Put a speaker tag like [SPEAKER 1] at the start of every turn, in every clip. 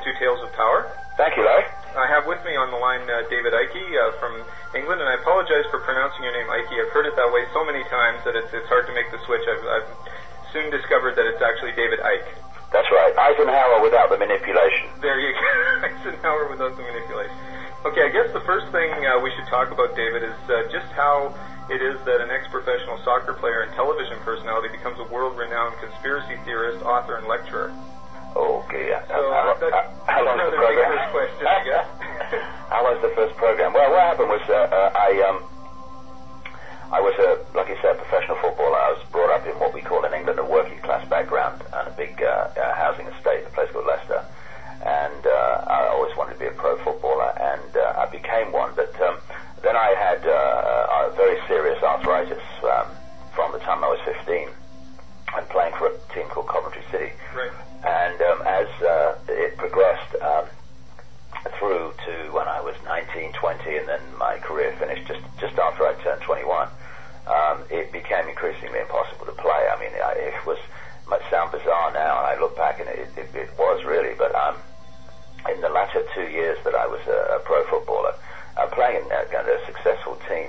[SPEAKER 1] to Tales of Power.
[SPEAKER 2] Thank you, Larry.
[SPEAKER 1] I have with me on the line David Icke from England, and I apologize for pronouncing your name Icke. I've heard it that way so many times that it's hard to make the switch. I've soon discovered that it's actually David Icke.
[SPEAKER 2] That's right. Eisenhower without the manipulation.
[SPEAKER 1] There you go. Eisenhower without the manipulation. Okay, I guess the first thing we should talk about, David, is just how it is that an ex-professional soccer player and television personality becomes a world-renowned conspiracy theorist, author, and lecturer.
[SPEAKER 2] Okay.
[SPEAKER 1] So
[SPEAKER 2] how long's the program?
[SPEAKER 1] First question, I guess.
[SPEAKER 2] How long's the first program? Well, what happened was I was like you said, a professional footballer. I was brought up in what we call in England a working class background and a big housing estate, a place called Leicester. And I always wanted to be a pro footballer, and I became one. But then I had very serious arthritis from the time I was 15 and playing for a team called Coventry City.
[SPEAKER 1] Right.
[SPEAKER 2] And as it progressed through to when I was 19, 20, and then my career finished just after I turned 21, it became increasingly impossible to play. I mean, it might sound bizarre now, and I look back and it was really, but in the latter 2 years that I was a pro footballer, playing in a successful team,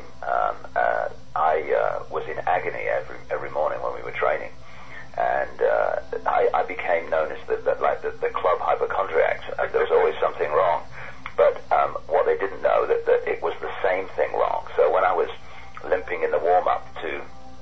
[SPEAKER 2] I was in agony every morning when we were training. And I became known as the club hypochondriac. There was always something wrong, but what they didn't know that it was the same thing wrong. So when I was limping in the warm up to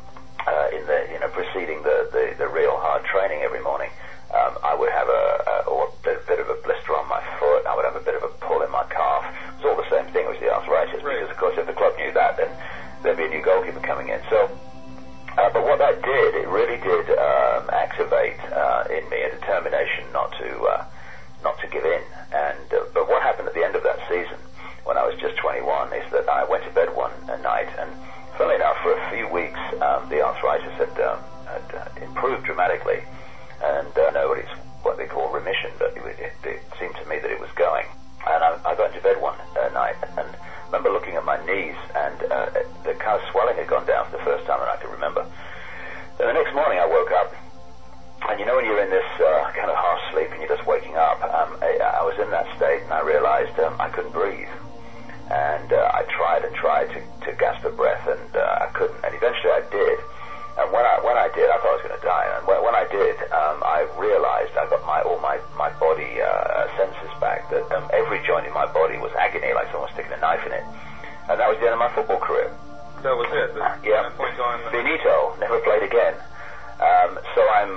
[SPEAKER 2] preceding the real hard training every morning, I would have a bit of a blister on my foot. I would have a bit of a pull in my calf. It was all the same thing as the arthritis,
[SPEAKER 1] right.
[SPEAKER 2] Because of course if the club knew that, then there'd be a new goalkeeper coming in. So. But what that did, it really did activate in me a determination not to give in. And but what happened at the end of that season, when I was just 21, is that I went to bed one night, and funnily enough, for a few weeks, the arthritis had improved dramatically, and nobody's what they call remission, but it seemed to me that it was going. And I got into bed one night, and I remember looking at my knees, and the kind of swelling had gone down for the first time that I could remember. Then the next morning I woke up, and you know when you're in this kind of half sleep and you're just waking up, I was in that state, and I realized I couldn't breathe. And I tried to gasp for breath, and I couldn't, and eventually I did. And when I did, I thought I was going to die. And when I did, I realized I got all my body senses back, that every joint in my body was agony, like someone was sticking a knife in it. And that was the end of my football career.
[SPEAKER 1] That was it?
[SPEAKER 2] Yeah.
[SPEAKER 1] Point on.
[SPEAKER 2] Finito. Never played again. So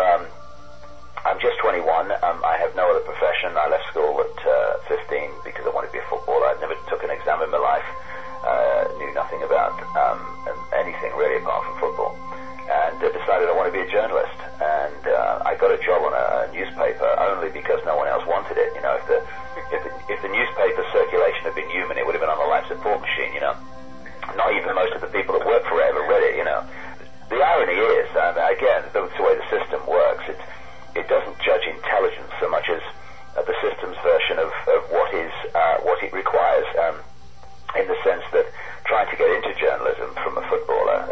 [SPEAKER 2] I'm just 21. I have no other profession. I left school at 15 because I wanted to be a footballer. I never took an exam in my life. Knew nothing about anything really apart from football. And decided I want to be a journalist. And I got a job on a newspaper only because no one else wanted it. You know, if the newspaper circulation had been human, it would have been on the life support machine. You know, not even most of the people that work for it ever read it. You know, the irony is, again, the way the system works, it doesn't judge intelligence so much as the system's version of what it requires. In the sense that trying to get into journalism from a footballer.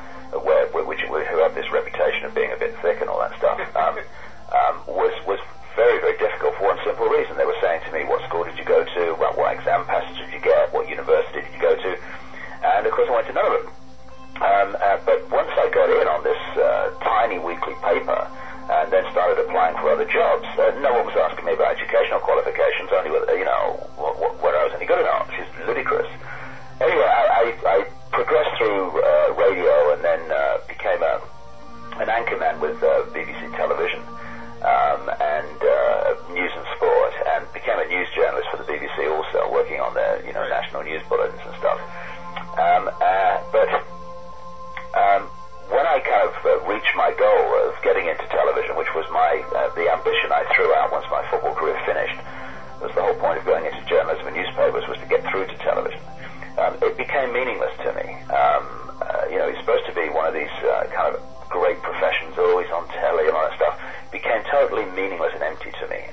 [SPEAKER 2] Who have this reputation of being a bit thick and all that stuff, was very, very difficult for one simple reason. They were saying to me, what school did you go to, what exam passes did you get, what university did you go to, and of course I went to none of them. But once I got in on this tiny weekly paper, and then started applying for other jobs, no one was asking me about educational qualifications, only whether, whether I was any good or not, which is ludicrous. Anyway, I progressed through radio and then became an anchorman with BBC Television and news and sport, and became a news journalist for the BBC also, working on their national news bulletins and stuff. But when I kind of reached my goal of getting into television, which was the ambition I threw out once my football career finished, was the whole point of going into journalism and newspapers was to get through to television. It became meaningless to me. It's supposed to be one of these kind of great professions, always on telly and all that stuff. It became totally meaningless and empty to me.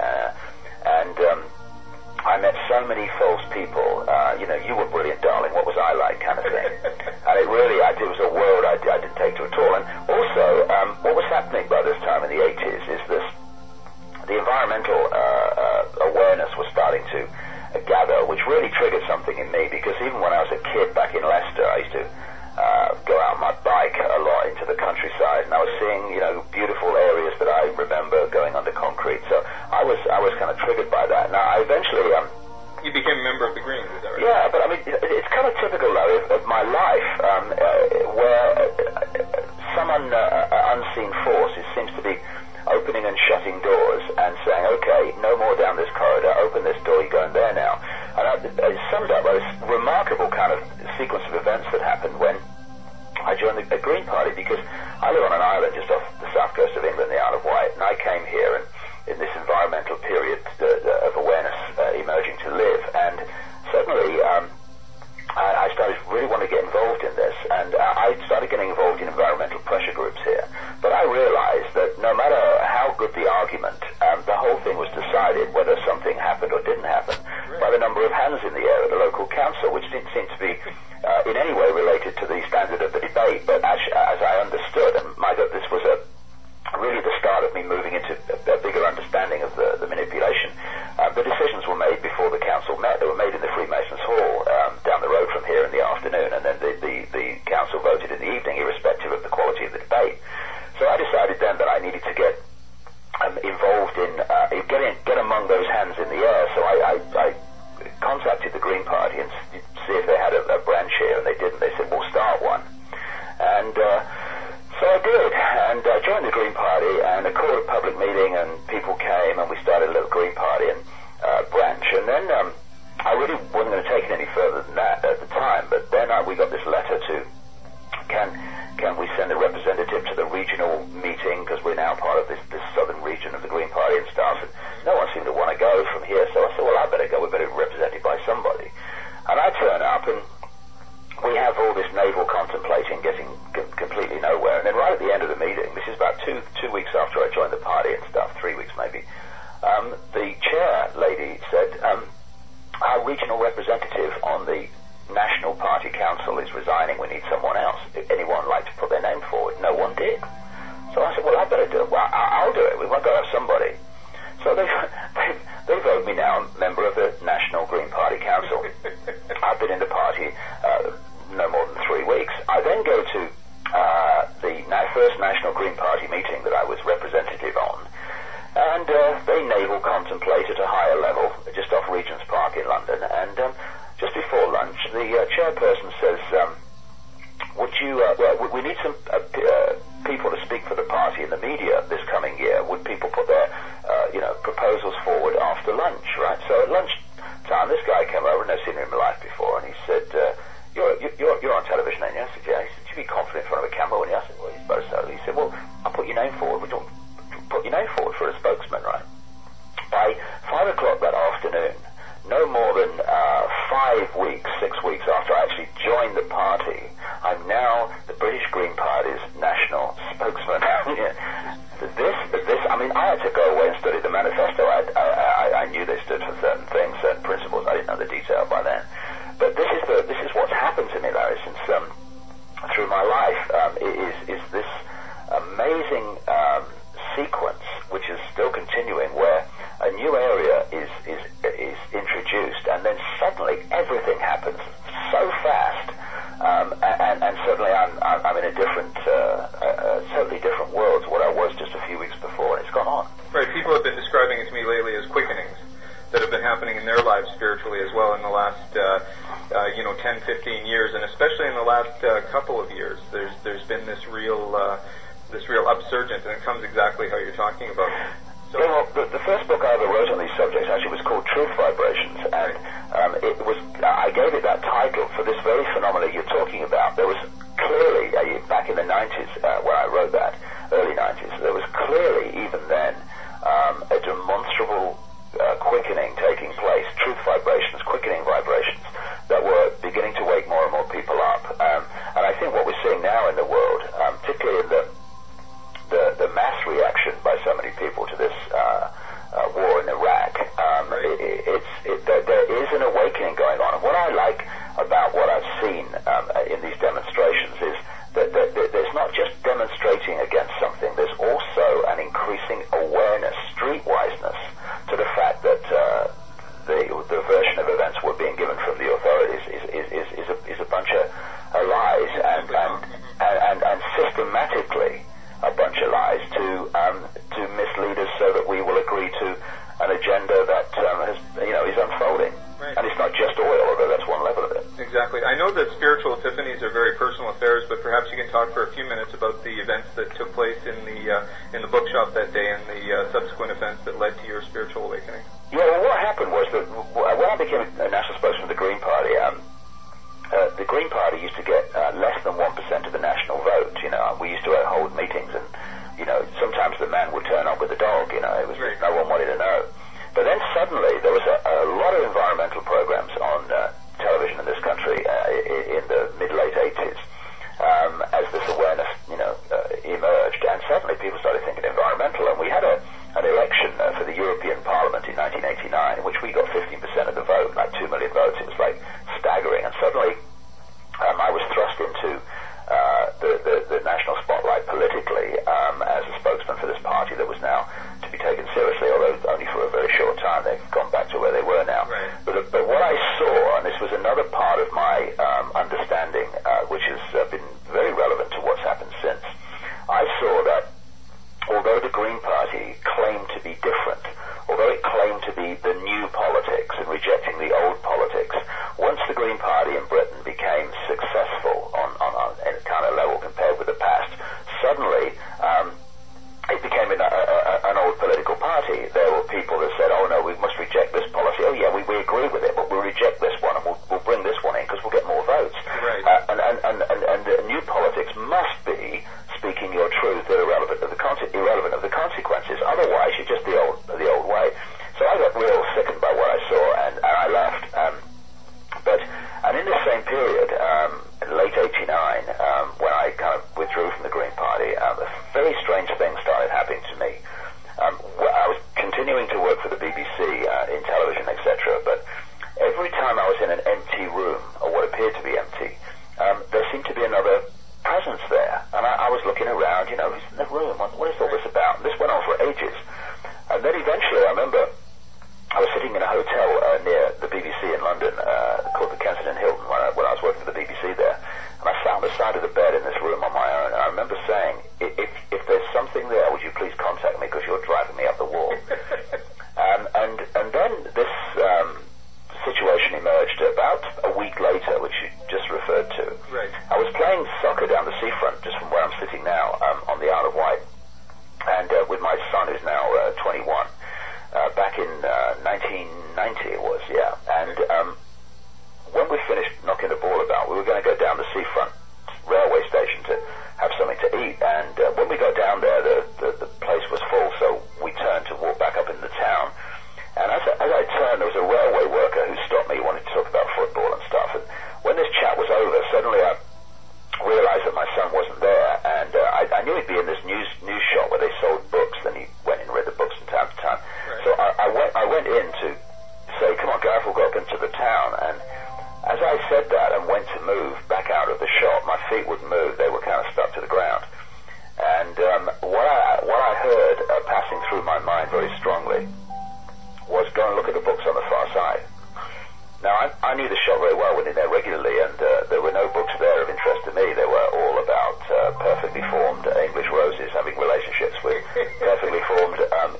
[SPEAKER 2] I met so many false people. You were brilliant, darling. What was I like, kind of thing. And it was a world I didn't take to at all. And also, what was happening by this time in the 80s is the environmental awareness really triggered something in me, because even when I was a kid back in Leicester, I used to go out on my bike a lot into the countryside, and I was seeing, you know, beautiful areas that I remember going under concrete. So I was kind of triggered by that. Now, I eventually...
[SPEAKER 1] You became a member of the Greens, is that right?
[SPEAKER 2] Yeah, but I mean, it's kind of typical, though, of my life, where some unseen force seems to be opening and shutting doors and saying, okay, no more down this corridor, open this door, you're going there now. And I summed up this remarkable kind of sequence of events that happened when I joined the Green Party, because I live on an island just off the south coast of England, the Isle of Wight, and I came here and in this environmental period of awareness emerging to live, and suddenly I started really wanting to get involved in this, and I started getting involved in environmental pressure groups here. But I realized that no matter how good the argument, the whole thing was decided whether something happened or didn't happen by the number of hands in the air at the local council, which didn't seem to be in any way related to the standard of the debate. But as I understood, and my God, this was really the start of me moving into a bigger understanding of the manipulation. The decisions were made before the council met. They were made in the Freemasons Hall down the road from here in the afternoon, and then the council voted in the evening, irrespective of the quality of the debate. So I decided then that I needed to get involved in get among those hands in the air. So I contacted the Green Party and see if they had a branch here, and they didn't. They said, we'll start one. And so I did, and I joined the Green Party, and I called a public meeting, and people came, and we started a little Green Party and branch. And then I really wasn't going to take it any further than that at the time, but then we got this letter to, can we send a representative to the regional meeting, because we're now part of this southern region of the Green Party and stuff, and no one seemed to want to go from here, so I said, well, I better go, we better be represented by somebody. And I turn up, and we have all this navel contemplating, getting completely nowhere. And then right at the end of the meeting, this is about two weeks after I joined the party and stuff, 3 weeks maybe, the chair lady said, our regional representative on the National Party Council is resigning. We need someone else. If anyone like to put their name forward? No one did. So I said, well, I better do it. Well, I'll do it. We've got to have somebody. So they vote me now member of the National Green Party Council. I've been in the party no more than 3 weeks. I then go to the first National Green Party meeting that I was representative on, and they naval contemplate at a higher level, just off Regent's Park in London, and just before lunch, the chairperson says, would you, we need some people to speak for the party in the media this coming year. Would people put their, proposals forward after lunch, right? So at lunchtime, this guy came over, and I've seen him in my life before, and he said, you're on television, ain't you? I said, yeah. He said, should you be confident in front of a camera when you? I said, well, you suppose so. He said, well, I'll put your name forward. We don't put your name forward for a spokesman, right? By 5 o'clock that afternoon, no more than 6 weeks after I actually joined the party, I'm now the British Green Party's national spokesman. I mean, I had to go away and study the manifesto. I knew they stood for certain things, certain principles. I didn't know the detail by then. But this is what's happened to me, Larry, since through my life. Is this amazing sequence, which is still continuing, where a new area is introduced, and then suddenly everything happens so fast, and suddenly I'm in a different, totally different world to what I was just a few weeks before, and it's gone on.
[SPEAKER 1] Right. People have been describing it to me lately as quickenings that have been happening in their lives spiritually as well in the last 10, 15 years, and especially in the last couple of years. There's been this real upsurgence, and it comes exactly how you're talking about. So,
[SPEAKER 2] well, the first book I ever wrote on these subjects actually was called Truth Vibrations, and I gave it that title for this very phenomenon you're talking about. There was clearly, back in the 90s, when I wrote that, early 90s, there was clearly, even then, a demonstrable quickening taking place, truth vibrations, quickening vibrations, that were beginning to wake more and more people up. And I think what we're seeing now in the world, particularly in the mass reaction by so many people to this war in Iraq, there is an awakening going on. And what I like about what I've seen in these demonstrations is that there's not just demonstrating against something, there's also an increasing awareness, streetwiseness, to the fact that the version of events we're being given
[SPEAKER 1] know that spiritual epiphanies are very personal affairs, but perhaps you can talk for a few minutes about the events that took place in the bookshop that day and the subsequent events that led to your spiritual awakening.
[SPEAKER 2] Yeah, well, what happened was that when I became a national spokesman of the Green Party, the Green Party used to get less than 1% of the national vote. We used to hold meetings, and sometimes the man would turn up with a dog. It was just no one wanted to know. But then suddenly there was a lot of environmental programs on television in this country in the mid-late 80s as this awareness, emerged, and suddenly people started thinking environmental, and we had an election for the European Parliament in 1989 in which we got 15% of the vote, like 2 million votes. It was like staggering, and suddenly I was thrust into the national spotlight politically as a spokesman for this party that was now to be taken seriously, although only for a very short time. They've gone back to where they were now.
[SPEAKER 1] Right.
[SPEAKER 2] But what I saw, and this was another part of my understanding, which has been very relevant to what's happened since, I saw that although the Green Party claimed to be different, although it claimed to be the new politics and rejecting the old politics, once the Green Party in Britain became successful on a kind of level compared with the past, suddenly it became an old political party. There were people that said, oh no, we must reject this policy. Oh yeah, we agree with it, but we'll reject this one, and we'll bring this one in because we'll get more votes.
[SPEAKER 1] Right.
[SPEAKER 2] And new politics must be speaking your truth, irrelevant of the consequences. Otherwise, you're just the old way. So I got real sickened by what I saw, and I left. And in the same period, in late '89, when I kind of withdrew from the Green Party, a very strange thing started happening to me. I was continuing to work for the BBC in television, etc. But every time I was in an empty room, or what appeared to be empty, there seemed to be another presence there. And I was looking around, who's in the room? What is all this about? And this went on for ages. And then eventually, I remember I was sitting in a hotel near the BBC in London called the Kensington Hilton when I was working for the BBC there. And I sat on the side of the bed in this room on my own. And I remember saying, if there's something there, would you please contact me because you're driving me up the wall. And then this situation emerged about a week later, which you just referred to.
[SPEAKER 1] Right.
[SPEAKER 2] I was playing soccer down the seafront, just from where I'm sitting now, on the Isle of Wight, and with my son, who's now 21. Back in 1990 it was, yeah. And when we finished knocking the ball about, we were going to go down the seafront railway station to have something to eat. And when we got down there, the place was full, so we turned to walk back up into the town. And as I turned, there was a railway worker who stopped me, wanted to talk about football and stuff. And when this chat was over, suddenly I realized that my son wasn't there. And I knew he'd be in this news shop where they sold books. Then he went and read the books from time to time.
[SPEAKER 1] Right.
[SPEAKER 2] So I went in to say, come on, Gareth, we'll go up into the town. And as I said that and went to move back out of the shop, my feet wouldn't move. They were kind of stuck to the ground. And what I heard passing through my mind very strongly was go and look at the books on the far side. Now, I knew the shop very well, went in there regularly, and there were no books there of interest to me. They were all about perfectly formed English roses having relationships with perfectly formed,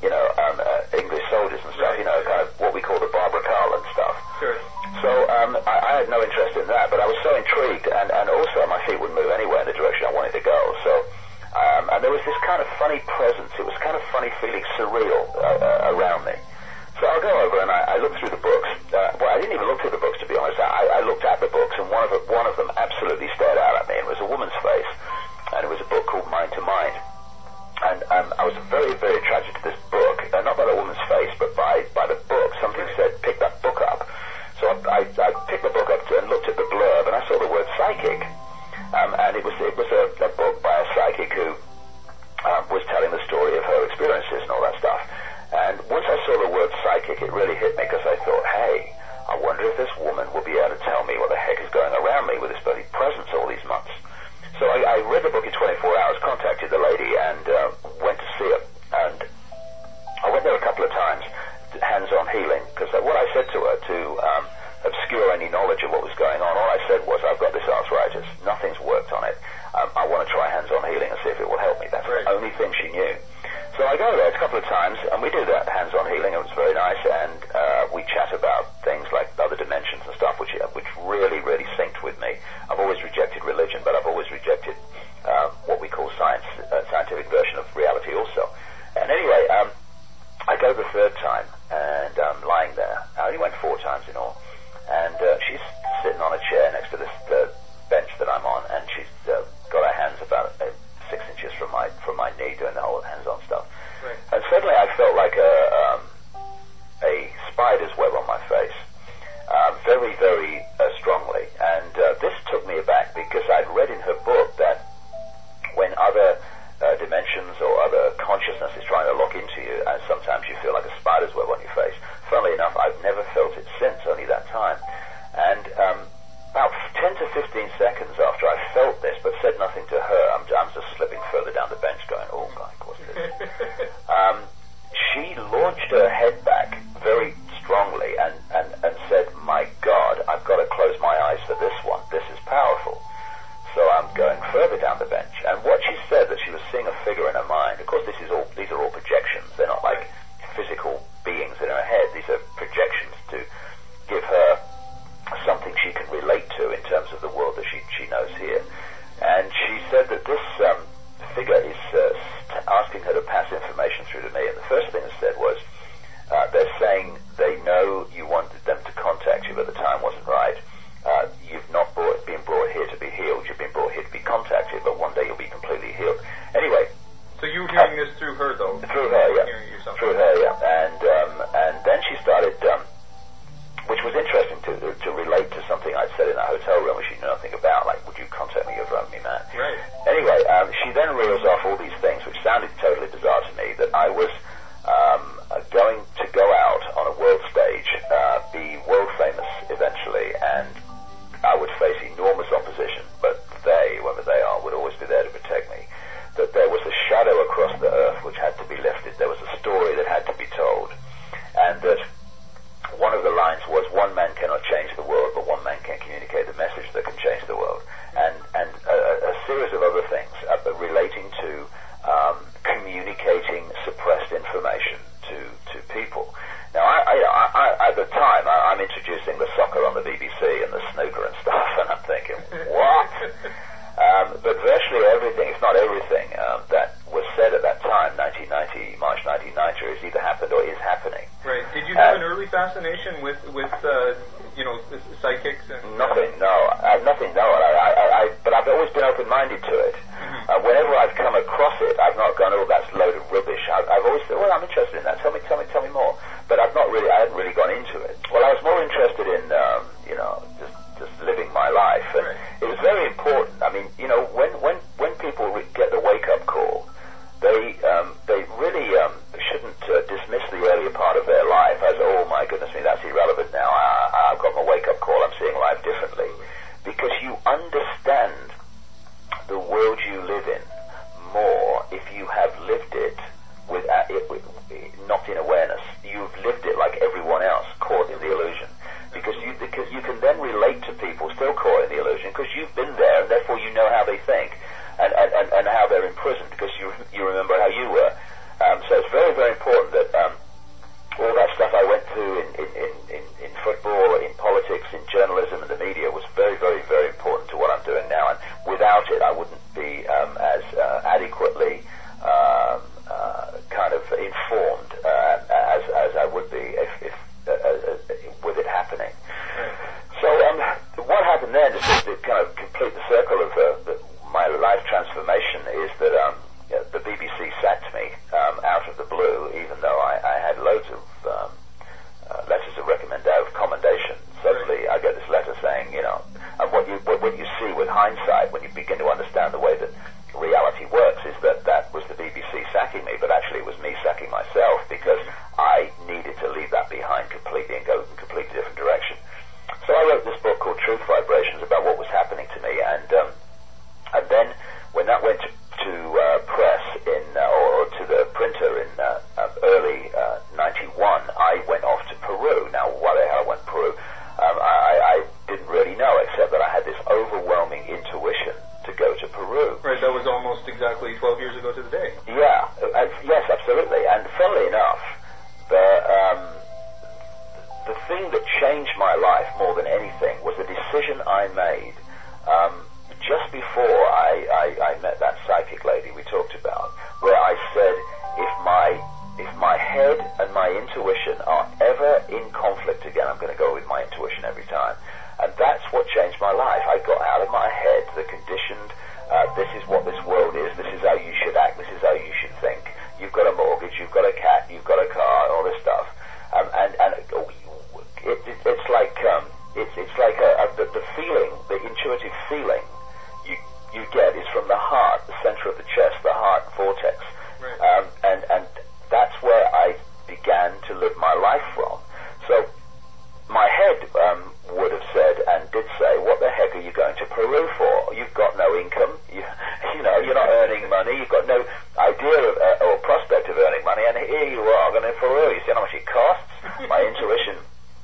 [SPEAKER 2] English soldiers and stuff, kind of what we call the Barbara Cartland stuff.
[SPEAKER 1] Sure.
[SPEAKER 2] So I had no interest in that, but I was so intrigued, and also my feet wouldn't move anywhere in the direction I wanted to go. So, and there was this kind of funny presence. It was kind of funny feeling surreal around me. So I'll go over and I looked through the books. Well, I didn't even look through the books, to be honest. I looked at the books, and one of them absolutely stared out at me. It was a woman's face, and it was a book called Mind to Mind. And I was very, very attracted to this book, not by the woman's face, but by the book. Something said, pick that book up. So I picked the book up and looked at the blurb, and I saw the word psychic. And it was a book by a psychic who was telling the story of her experiences and all that stuff. And once I saw the word psychic, it really hit me because I thought, hey, I wonder if this woman will be able to tell me what the heck is going around me with this bloody presence all these months. So I read the book in 24 hours, contacted the lady, and went to see her. And I went there a couple of times, hands-on healing, because what I said to her to obscure any knowledge of what was going on, all I said was, I've got this arthritis. Nothing's worked on it. I want to try hands-on healing and see if it will help me. That's the only thing she knew. So I go there a couple of times, and we do that hands-on healing. It was very nice, and we chat about things like other dimensions and stuff, which really, really synced with me. 15 seconds after I felt this, but said nothing to her, I'm just slipping further down the bench going, oh, God, what's this? She launched her head back very strongly and said, my God, I've got to close my eyes for this one. This is powerful. So I'm going further down the bench. And what she said, that she was seeing a figure in her mind, of course these are all projections. They're not like physical beings in her head. These are projections to give her something she can relate to in terms of the world that she knows here. And she said that this figure is asking her to pass information through to me. And the first thing it said was, they're saying they know you wanted them to contact you, but the time wasn't right. You've not been brought here to be healed. You've been brought here to be contacted, but one day you'll be completely healed. Anyway.
[SPEAKER 1] So you were hearing this through her, though?
[SPEAKER 2] Through her, yeah. Through her, yeah. And then she started, which was interesting to relate to something I'd said in a hotel room, which she knew nothing about, like, would you contact me, you've run me, man.
[SPEAKER 1] Right.
[SPEAKER 2] Anyway, she then reels off all these things, which sounded totally bizarre to me, that I was going to go out on a world stage, be world famous eventually, and I would face enormous opposition, but they, whoever they are, would always be there to protect me. That there was a shadow across the earth which had to be lifted. There was a story that had to be told. And that one of the lines was, one man cannot change the world, but one man can communicate the message that can change the world. And a series of other things relating to communicating suppressed information to people. Now, I at the time, I'm introducing the soccer on the BBC and the snooker and stuff, and I'm thinking, what? But virtually everything, if not everything, that was said at that time, March 1990, has either happened or is happening.
[SPEAKER 1] Right. Did you have an early fascination with psychics? And
[SPEAKER 2] nothing, no. Nothing, no. But I've always been open-minded to it. Mm-hmm. Whenever I've come across it, I've not gone, oh, that's a load of rubbish. I've always said, well, I'm interested in that. Tell me more. But I hadn't really gone into it. Well, I was more interested in, just living my life. And right. It was very important. I mean, when people get the wake-up call, they really shouldn't dismiss the earlier part of their life as, oh my goodness me, that's irrelevant now. I've got my wake-up call. I'm seeing life differently. Because you understand the world you live in more if you have lived it not in awareness. You've lived it like everyone else, caught in the illusion. Because you can then relate to people still caught in the illusion, because you've been there, and therefore you know how they think and how they're imprisoned, because you remember how you were. So it's very, very important that all that stuff I went through in football, in politics, in journalism, and the media was very, very, very important to what I'm doing now. And without it, I wouldn't be as adequately kind of informed as I would be if with it happening. So what happened then, just to kind of complete the circle of my life transformation, is that the BBC sacked me out of the blue, even though I had loads of letters of commendation. Suddenly I get this letter saying, and what you see with hindsight, when you begin to understand the way that reality works, is that was the BBC sacking me, but actually it was me sacking myself, because I needed to leave that behind completely and go in a completely different direction. So I wrote this book called Truth Vibrations about what was happening to me, and then when that went to press or to the printer in early 91, I went off to Peru. Now, why the hell I went to Peru? I didn't really know, except that I had this overwhelming intuition to go to Peru.
[SPEAKER 1] Right, that was almost exactly 12 years ago to the day.
[SPEAKER 2] Yeah, yes, absolutely. And funnily enough, the thing that changed my life more than anything was a decision I made just before I met that psychic lady we talked about, where I said, if my head and my intuition are ever in conflict again, I'm going to go with my intuition every time. And that's what changed my life. I got out of my head the conditioned, this is what this world is, this is how you should act, this is how you should think. You've got a mortgage, you've got a cat, you've got a car, all this stuff. It's like the feeling, the intuitive feeling you get is from the heart, the center of the chest, the heart vortex. Right. And that's where I began to live my life from. So my head would have said, and did say, what the heck are you going to Peru for? You've got no income. You know, you're not earning money. You've got no idea of, or prospect of earning money, and here you are going to Peru. You see how much it costs? My intuition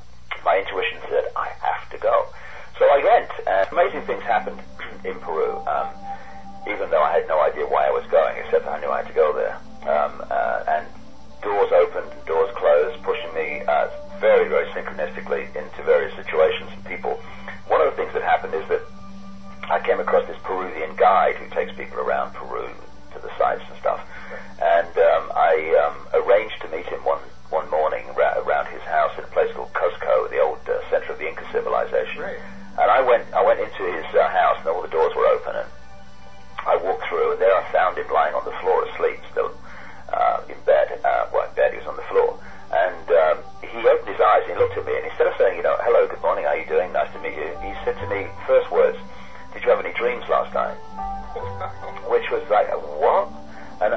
[SPEAKER 2] said, I have to go. So I went, and amazing things happened in Peru, even though I had no idea why I was going, except I knew I had to go there. And doors opened, doors closed, pushing me very, very synchronistically into various situations and people. One of the things that happened is that I came across this Peruvian guide who takes people around Peru to the sites and stuff. And I arranged to meet him one morning around his house in a place called Cusco, the old center of the Inca civilization.
[SPEAKER 1] Right.
[SPEAKER 2] And I went into his house, and all the doors were open, and I walked through, and there I found him lying on the floor asleep, still in bed. In bed, he was on the floor. And he opened his eyes, and he looked at me, and instead of saying, hello, good morning, how are you doing, nice to meet you, he said to me, first words, did you have any dreams last night? Which was like, what? And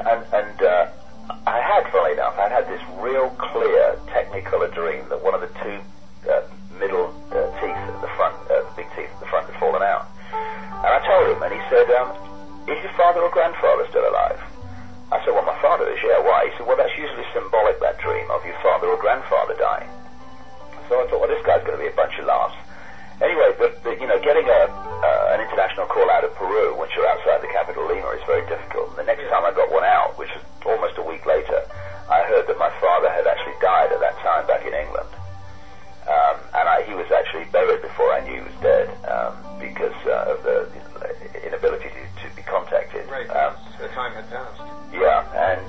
[SPEAKER 2] I had, funnily enough, I had this real clear Technicolor dream that one of the two middle teeth at the front, the big teeth at the front had fallen out. And I told him, and he said, is your father or grandfather still alive? I said, well, my father is, yeah, why? He said, well, that's usually symbolic, that dream, of your father or grandfather dying. So I thought, well, this guy's going to be a bunch of laughs. Anyway, getting an international call out of Peru once you're outside the capital, Lima, is very difficult. And the next time I got one out, which was almost a week later, I heard that my father had actually died at that time back in England. He was actually buried before I knew he was dead because of the inability to be contacted.
[SPEAKER 1] Right, the time had passed.
[SPEAKER 2] Yeah, and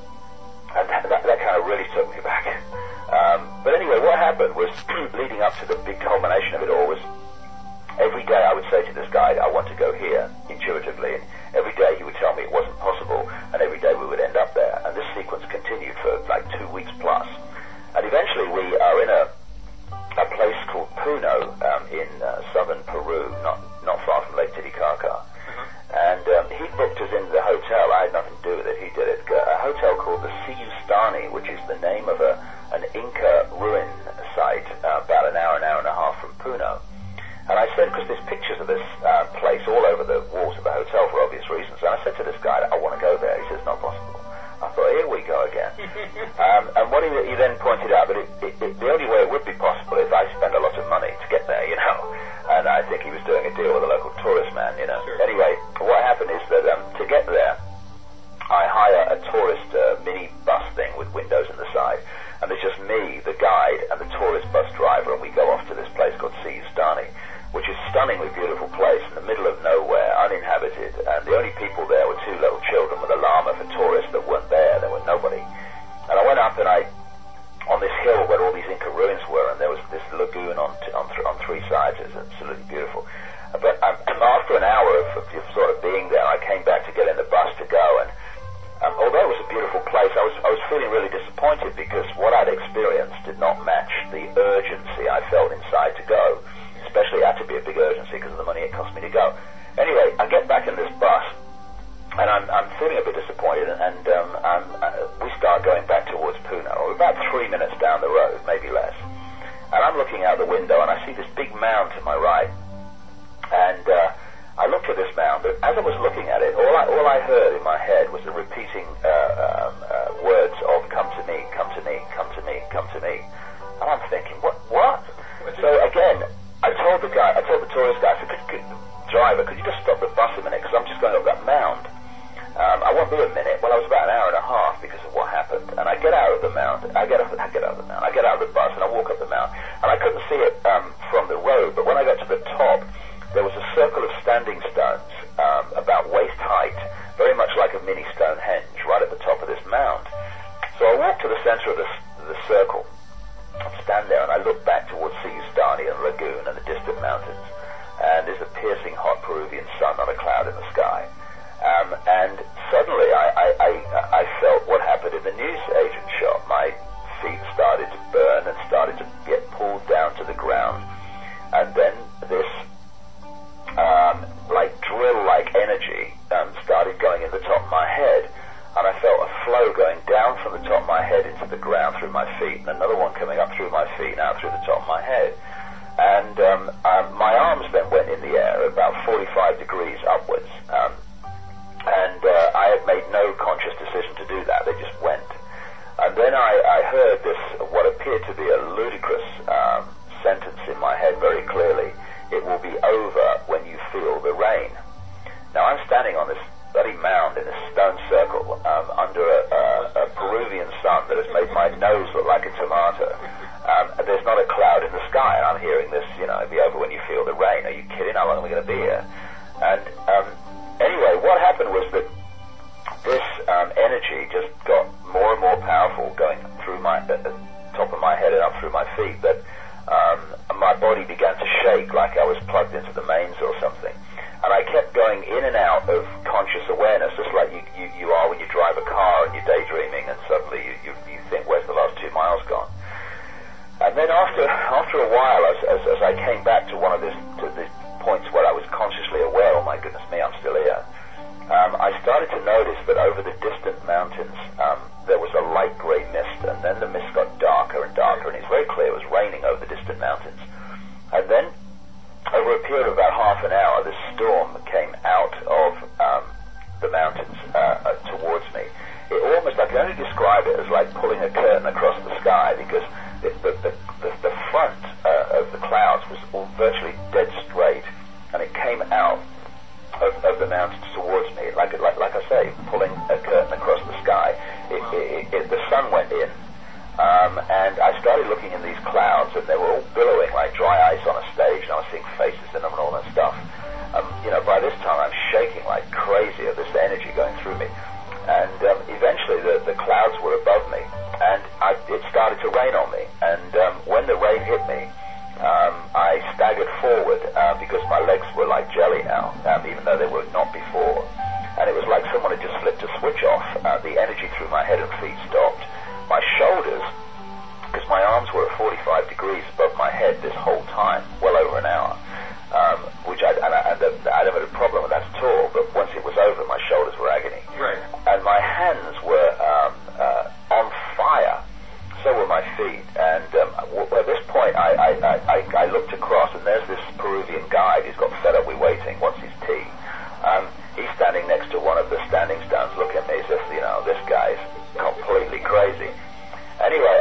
[SPEAKER 2] that kind of really took me back. But anyway, what happened was, leading up to the big culmination of it all, was every day I would say to this guide, I want to go here, intuitively, and every day he would tell me it wasn't possible, and every day we would end up there. And this sequence continued for like 2 weeks plus. And eventually we are in a place called Puno in southern Peru, not far from Lake Titicaca. And he booked us into the hotel. I had nothing to do with it. He did it. A hotel called the Siyustani, which is the name of an Inca ruin site about an hour and a half from Puno. And I said, because there's pictures of this place all over the walls of the hotel for obvious reasons, and I said to this guy, I want to go there. He says, not possible. I thought, here we go again. And what he then pointed out that the only way it would be possible is I spend a lot of money to get there, And I think he was doing a deal with a local tourist man,
[SPEAKER 1] Sure.
[SPEAKER 2] Anyway, what happened is that to get there, I hire a tourist mini bus thing with windows in the side, and there's just me, the guide, and the tourist bus driver, and we go off to this place called Siyustani, which is a stunningly beautiful place in the middle of nowhere, uninhabited, and the only people there were 2 little children with a llama for tourists that weren't there. There was nobody. And I went up, and on this hill where all these Inca ruins were, and there was this lagoon on 3 sides. It was absolutely beautiful. But after an hour of sort of being there, I came back to get in the bus to go, and although it was a beautiful place, I was feeling really disappointed because what I'd experienced did not match the urgency I felt inside to go. Especially, it had to be a big urgency because of the money it cost me to go. Anyway, I get back in this bus, and I'm feeling a bit disappointed, and we start going back towards Puno. We're about 3 minutes down the road, maybe less. And I'm looking out the window, and I see this big mound to my right. And I looked at this mound, but as I was looking at it, all I heard in my head was the repeating words of "Come to me, come to me, come to me, come to me." And I'm thinking, what? So again, I told the tourist guy, I said, driver, could you just stop the bus a minute, because I'm just going up that mound. I won't be a minute. Well, I was about an hour and a half because of what happened. And I get out of the mound. I get out of the bus, and I walk up the mound. And I couldn't see it from the road, but when I got to the top, there was a circle of standing stones about waist height, very much like a mini Stonehenge, right at the top of this mound. So I walk to the center of the circle, and stand there, and I look back towards Siyustani and Lagoon and the distant mountains, and there's a piercing hot Peruvian sun, not a cloud in the sky. And suddenly I felt what happened in the newsagent shop. My feet started to burn and started to get pulled down to the ground, and then this like drill-like energy started going in the top of my head, and I felt a flow going down from the top of my head into the ground through my feet, and another one coming up through my feet and out through the top of my head. And my arms then went in the air about 45 degrees upwards. And I had made no conscious decision to do that. They just went. And then I heard this, what appeared to be a ludicrous sentence in my head very clearly. It will be over when you feel the rain. Now I'm standing on this bloody mound in a stone circle under a Peruvian sun that has made my nose look like a tomato. There's not a cloud in the sky, and I'm hearing this, it'll be over when you feel the rain. Are you kidding? How long are we going to be here? And anyway, what happened was that this energy just got more and more powerful going through at the top of my head and up through my feet, that my body began to shake like I was plugged into the mains or something. And I kept going in and out of conscious awareness, just like you are when you drive a car and you're daydreaming and suddenly you think, where's the last 2 miles gone? And then after a while, as I came back to to the points where I was consciously aware, oh my goodness me, I'm still here, I started to notice that over the distant mountains there was a light grey mist, and then the mist got darker and darker, and it's very clear it was raining over the distant mountains. And then over a period of about half an hour, this storm came out of the mountains towards me. It almost, I can only describe it as like pulling a curtain across the sky, because the front of the clouds was all virtually dead straight, and it came out of the mountains towards me, like I say, pulling a curtain across the sky. The sun went in, and I started looking in these clouds, and they were all billowing like dry ice on a stage, and I was seeing faces in them and all that stuff. By this time I'm shaking like crazy of this energy going through me, and eventually the clouds were above me, and it started to rain on me, and when the rain hit me, I staggered forward because my legs were like jelly now, even though they were not before, and it was like someone had just flipped a switch off. The energy through my head and feet stopped. My shoulders, because my arms were at 45 degrees above my head this whole time, well over an hour, which I never had a problem with that at all, but once it was over, my shoulders were agony.
[SPEAKER 1] Right.
[SPEAKER 2] And my hands were on fire, so were my feet, and at this point I looked across, and there's this Peruvian guide who's got fed up with waiting, wants his tea. He's standing next to one of the standing stones looking at me as if, this guy's completely crazy. Anyway,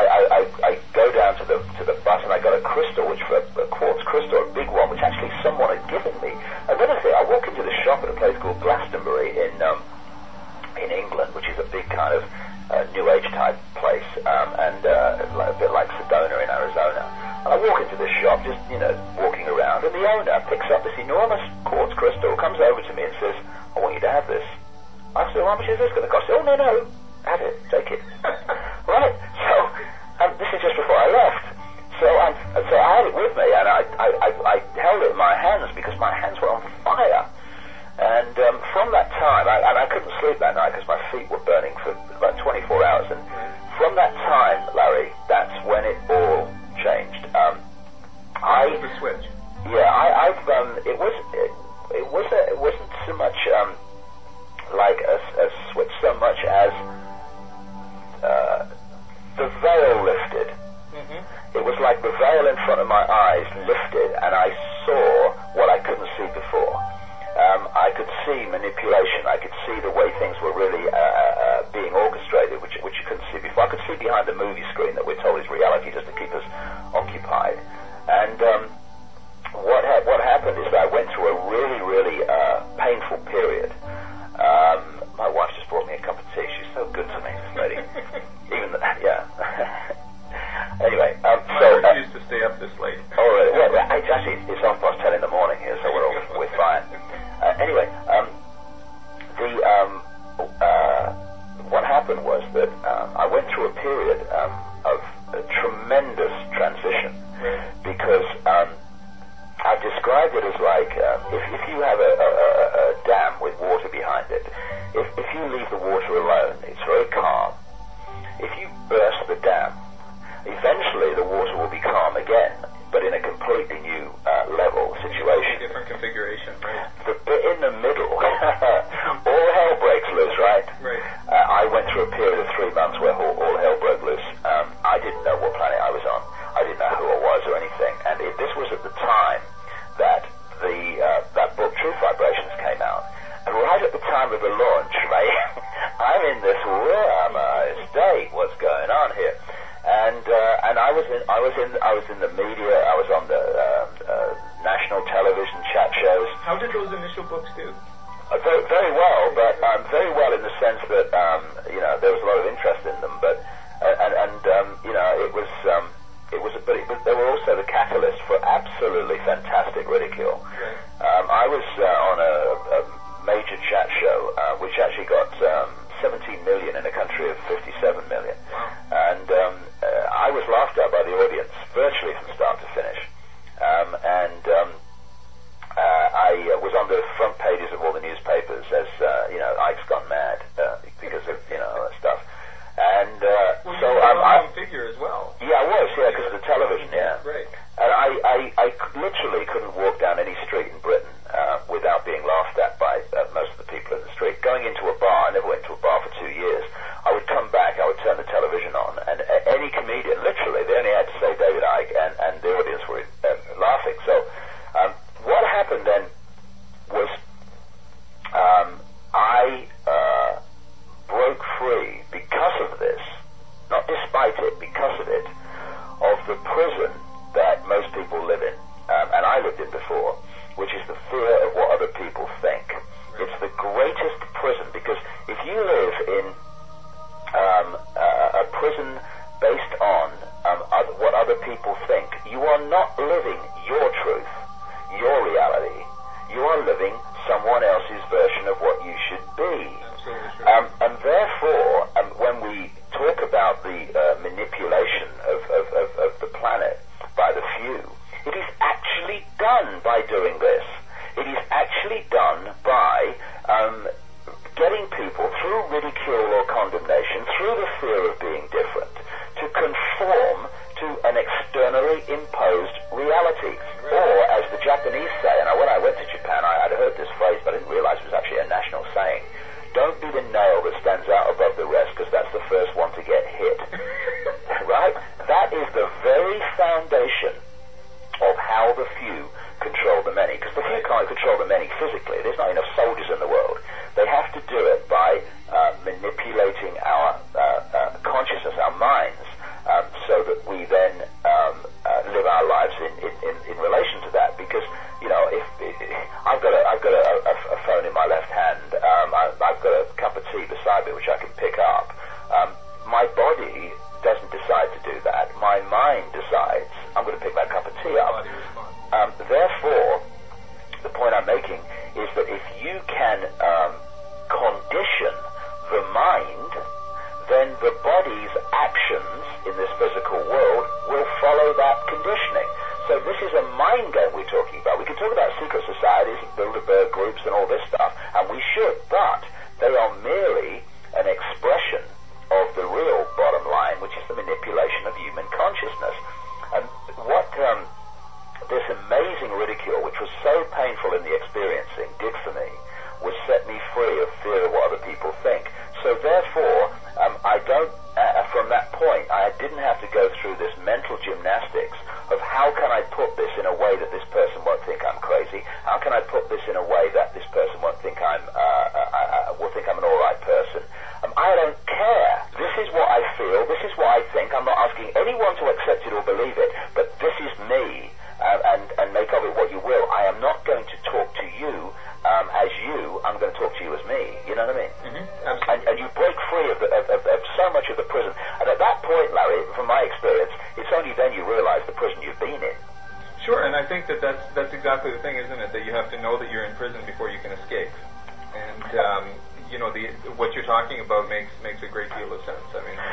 [SPEAKER 2] I go down to the bus, and I got a crystal, a quartz crystal, a big one, which actually someone had given me. Another thing, I walk into the shop at a place called Glastonbury in England, which is a big kind of New Age type place, and a bit like Sedona in Arizona. And I walk into this shop, just walking around, and the owner picks up this enormous quartz crystal, comes over to me and says, "I want you to have this." I said, "How much is this going to cost?" "Oh, no, have it, take it." Right, so this is just before I left. So I had it with me, and I held it in my hands because my hands were on fire. And from that time, I couldn't sleep that night because my feet were burning for about 24 hours. And from that time, Larry, that's when it all changed.
[SPEAKER 1] The switch.
[SPEAKER 2] Yeah, it wasn't so much like a switch so much as the veil lifted. Mm-hmm. It was like the veil in front of my eyes lifted, and I saw what I couldn't see before. I could see manipulation. I could see the way things were really being orchestrated, which you couldn't see before. I could see behind the movie screen that we're told is reality just to keep us occupied. And what happened is that I went through a really, really painful period. My wife just brought me a cup of tea. She's so good to me, this lady. Even that, yeah. Anyway,
[SPEAKER 1] so used to stay up this late.
[SPEAKER 2] Oh, really? Well, actually, it's 10:30 in the morning here, so we're fine. Anyway, what happened was that I went through a period of a tremendous transition, because I've described it as like if you have a dam with water behind it, if you leave the water alone, it's very calm. If you burst the dam, eventually the water will be calm again, but in a completely new level situation.
[SPEAKER 1] Different configuration, right?
[SPEAKER 2] The bit in the middle, all hell breaks loose, right?
[SPEAKER 1] Right.
[SPEAKER 2] I went through a period of 3 months where all hell broke loose. I didn't know what planet I was on. I didn't know who I was or anything. And this was at the time that that book, Truth Vibration,
[SPEAKER 1] How did those initial books do?
[SPEAKER 2] Very, very well, but very well in the sense that there was a lot of interest in them, but they were also the catalyst for absolutely fantastic ridicule.
[SPEAKER 1] Right.
[SPEAKER 2] I was on a major chat show which actually got 17 million in a country of 57 million, and I was laughed at by the audience virtually from start to finish, I was on the front pages of all the newspapers as Ike's gone mad because of all that stuff. And
[SPEAKER 1] so I'm a figure as well.
[SPEAKER 2] Yeah, I was, because of the television,
[SPEAKER 1] Right.
[SPEAKER 2] And I literally couldn't walk down any street in Britain without being laughed at by most of the people in the street. Going into a bar, I never went to a bar for 2 years. I would come back, I would turn the television on, and any comedian, literally, they only had to say David Icke, and the audience were laughing. So what happened then was I broke free because of this, not despite it, because of it, of the prison that most people live in, and I lived in before, which is the fear of what other people think. It's the greatest prison, because if you live in a prison based on what other people think, you are not living your truth, your reality. You are living someone else's version of what you should be. And therefore, when we talk about the manipulation of the planet by the few, it is actually done by doing this. It is actually done by getting people through ridicule or condemnation, through the fear of being different, to conform to an externally imposed reality. Or, as the Japanese say, and when I went to Japan, I'd heard this phrase, but I didn't realize it was actually a national saying, don't be the nail that stands out above the rest, because that's the first one to get hit. Right? That is the very foundation of how the few control the many, because the few can't control the many physically. There's not enough soldiers in the world. They have to do it by manipulating our consciousness, our minds, so that we then live our lives in relation to that. Because if I've got a phone in my left hand, I've got a cup of tea beside me which I can pick up. My body doesn't decide to do that. My mind decides I'm going to pick that cup of tea up. Therefore, the point I'm making is that if you can condition the mind, then the body's actions in this physical world will follow that conditioning. So this is a mind game we're talking about. We can talk about secret societies and Bilderberg groups and all this stuff, and we should, but they are merely an expression of the real bottom line, which is the manipulation of human consciousness. And what this amazing ridicule, which was so painful in the experiencing, did for me, was set me free of fear of what other people think. So therefore, from that point, I didn't have to go through this mental gymnastics of how can I put this in a way that this person won't think I'm crazy? How can I put this in a way that this person won't think will think I'm an all right person? I don't care. This is what I feel. This is what I think. I'm not asking anyone to accept it or believe it, but this is me, and make of it what you will. I am not going to talk to you as you. I'm going to talk to you as me. You know what I mean?
[SPEAKER 1] Mm-hmm.
[SPEAKER 2] And you break free of so much of the prison. And at that point, Larry, from my experience, it's only then you realize the prison you've been in.
[SPEAKER 1] Sure, and I think that's exactly the thing, isn't it? That you have to know that you're in prison before you can escape. And what you're talking about makes a great deal of sense. I mean,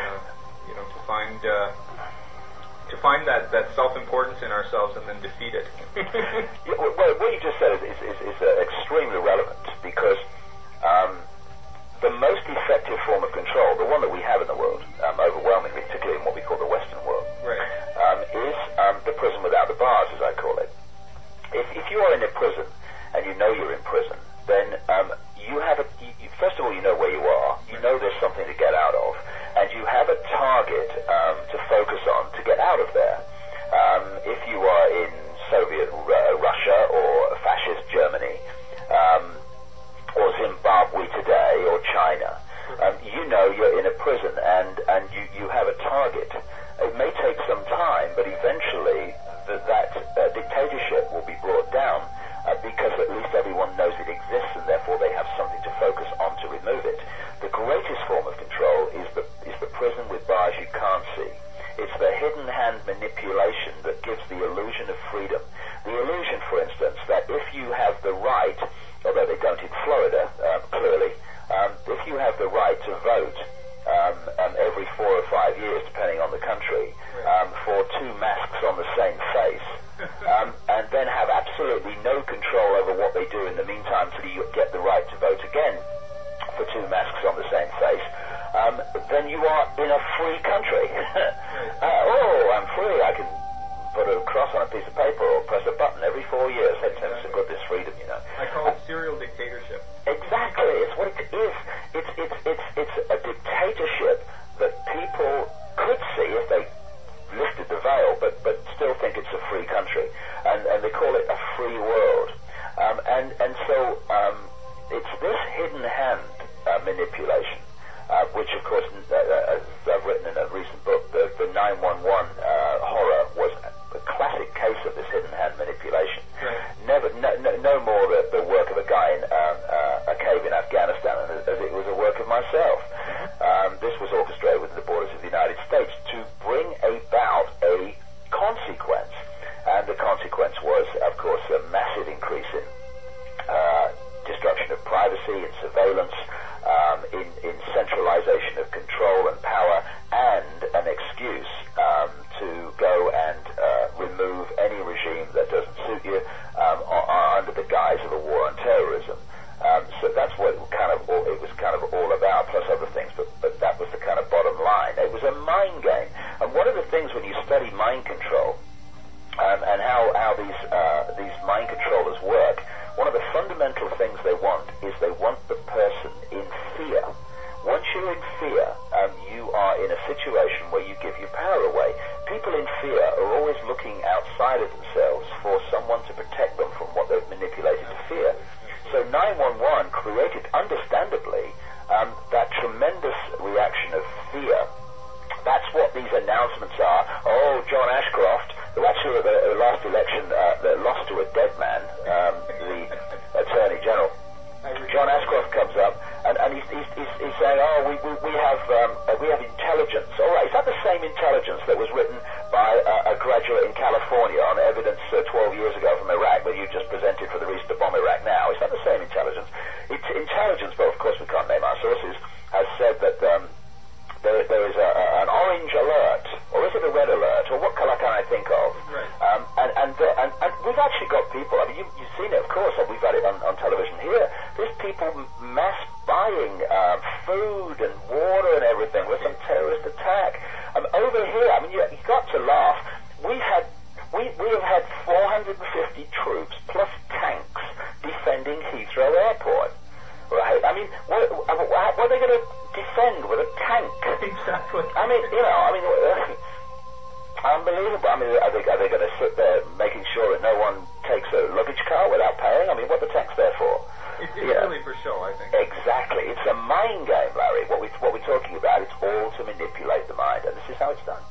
[SPEAKER 1] to find that self-importance in ourselves and then defeat it.
[SPEAKER 2] Well, what you just said is extremely relevant, because the most effective form of control, the one that we have in the world, overwhelmingly, particularly in what we call the Western world,
[SPEAKER 1] right,
[SPEAKER 2] is the prison without the bars, as I call it. If you are in a prison and you know you're in prison, then you have first of all, you know where you are, you know there's something to get out of, and you have a target to focus on to get out of there. If you are in Soviet Russia or fascist Germany, or Zimbabwe today, or China, you know you're in a prison, and you have a target. It may take some time, but eventually that dictatorship will be brought down, because at least everyone they do in the meantime till you get the right to vote again for two masks on the same face, then you are in a free country. I'm free. I can put a cross on a piece of paper or press a button every 4 years. That's a good this freedom, you know.
[SPEAKER 1] I call it serial dictatorship.
[SPEAKER 2] Exactly. It's what it is. It's a dictatorship that people could see if they lifted the veil, but still think it's a free country, and they call it a free world. So it's this hidden hand manipulation, which of course, as I've written in a recent book, the 9/11 horror was a classic case of this hidden hand manipulation. Right. No more the work of a guy in a cave in Afghanistan as it was a work of myself. This was orchestrated within the borders of the United States to bring about a consequence, and the consequence was, of course, a massive increase in destruction of privacy and surveillance, in centralization of control and power, and an excuse to go and remove any regime that doesn't suit you under the guise of a war on terrorism. So that's what it was kind of all about, plus other things, but that was the kind of bottom line. It was a mind game. And one of the things when you study mind control, and how these mind controllers work, one of the fundamental things they want is they want the person in fear. Once you're in fear, you are in a situation where you give your power away. People in fear are always looking outside of themselves for someone to protect them from what they've manipulated to fear. So 911 created, understandably, that tremendous reaction of fear. That's what these announcements are. Oh, John Ashcroft, who actually at the last election lost to a dead man, the Attorney General. John Ashcroft comes up and he's saying, we have intelligence. All right, is that the same intelligence that was written by a graduate in California on evidence 12 years ago from Iraq that you just presented for the reason to bomb Iraq now? Is that the same intelligence? It's intelligence, but of course we can't name our sources, has said that there is an orange alert, or is it a red alert, or what colour can I think of?
[SPEAKER 1] Right.
[SPEAKER 2] And we've actually got people, I mean, you've seen it, of course, and we've had it on television here. There's people mass buying food and water and everything with some terrorist attack. Over here, I mean, you've got to laugh. We have had 450 troops plus tanks defending Heathrow Airport. Right? I mean, what are they going to defend with a tank?
[SPEAKER 1] Exactly.
[SPEAKER 2] I mean, unbelievable. I mean, are they going to sit there making sure that no one takes a luggage car without paying? I mean, what the tank's there for?
[SPEAKER 1] It's really for show, I think.
[SPEAKER 2] Exactly. It's a mind game, Larry. What we're talking about, it's all to manipulate the mind, and this is how it's done.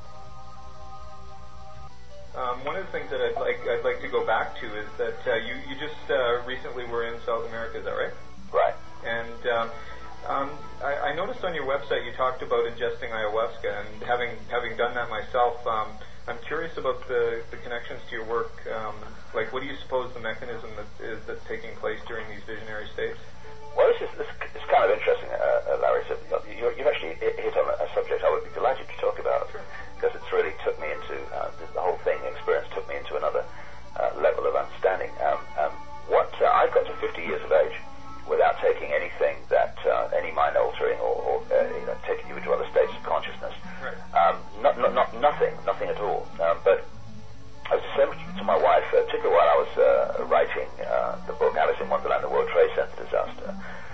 [SPEAKER 1] One of the things that I'd like to go back to is that you just recently were in South America, is that right?
[SPEAKER 2] Right.
[SPEAKER 1] And I noticed on your website you talked about ingesting ayahuasca, and having done that myself, I'm curious about the connections to your work. Like, what do you suppose the mechanism that's taking place during these visionary states?
[SPEAKER 2] Well, it's kind of interesting, Larry. So you've actually hit on a subject I would be delighted to talk about, because it's really took me into the whole experience took me into another level of understanding. I got to 50 years of age without taking anything that any mind altering or taking you into other states of consciousness. Right. Nothing at all. But I was saying to my wife, particularly while I was writing the book Alice in Wonderland, the World Trade Center disaster,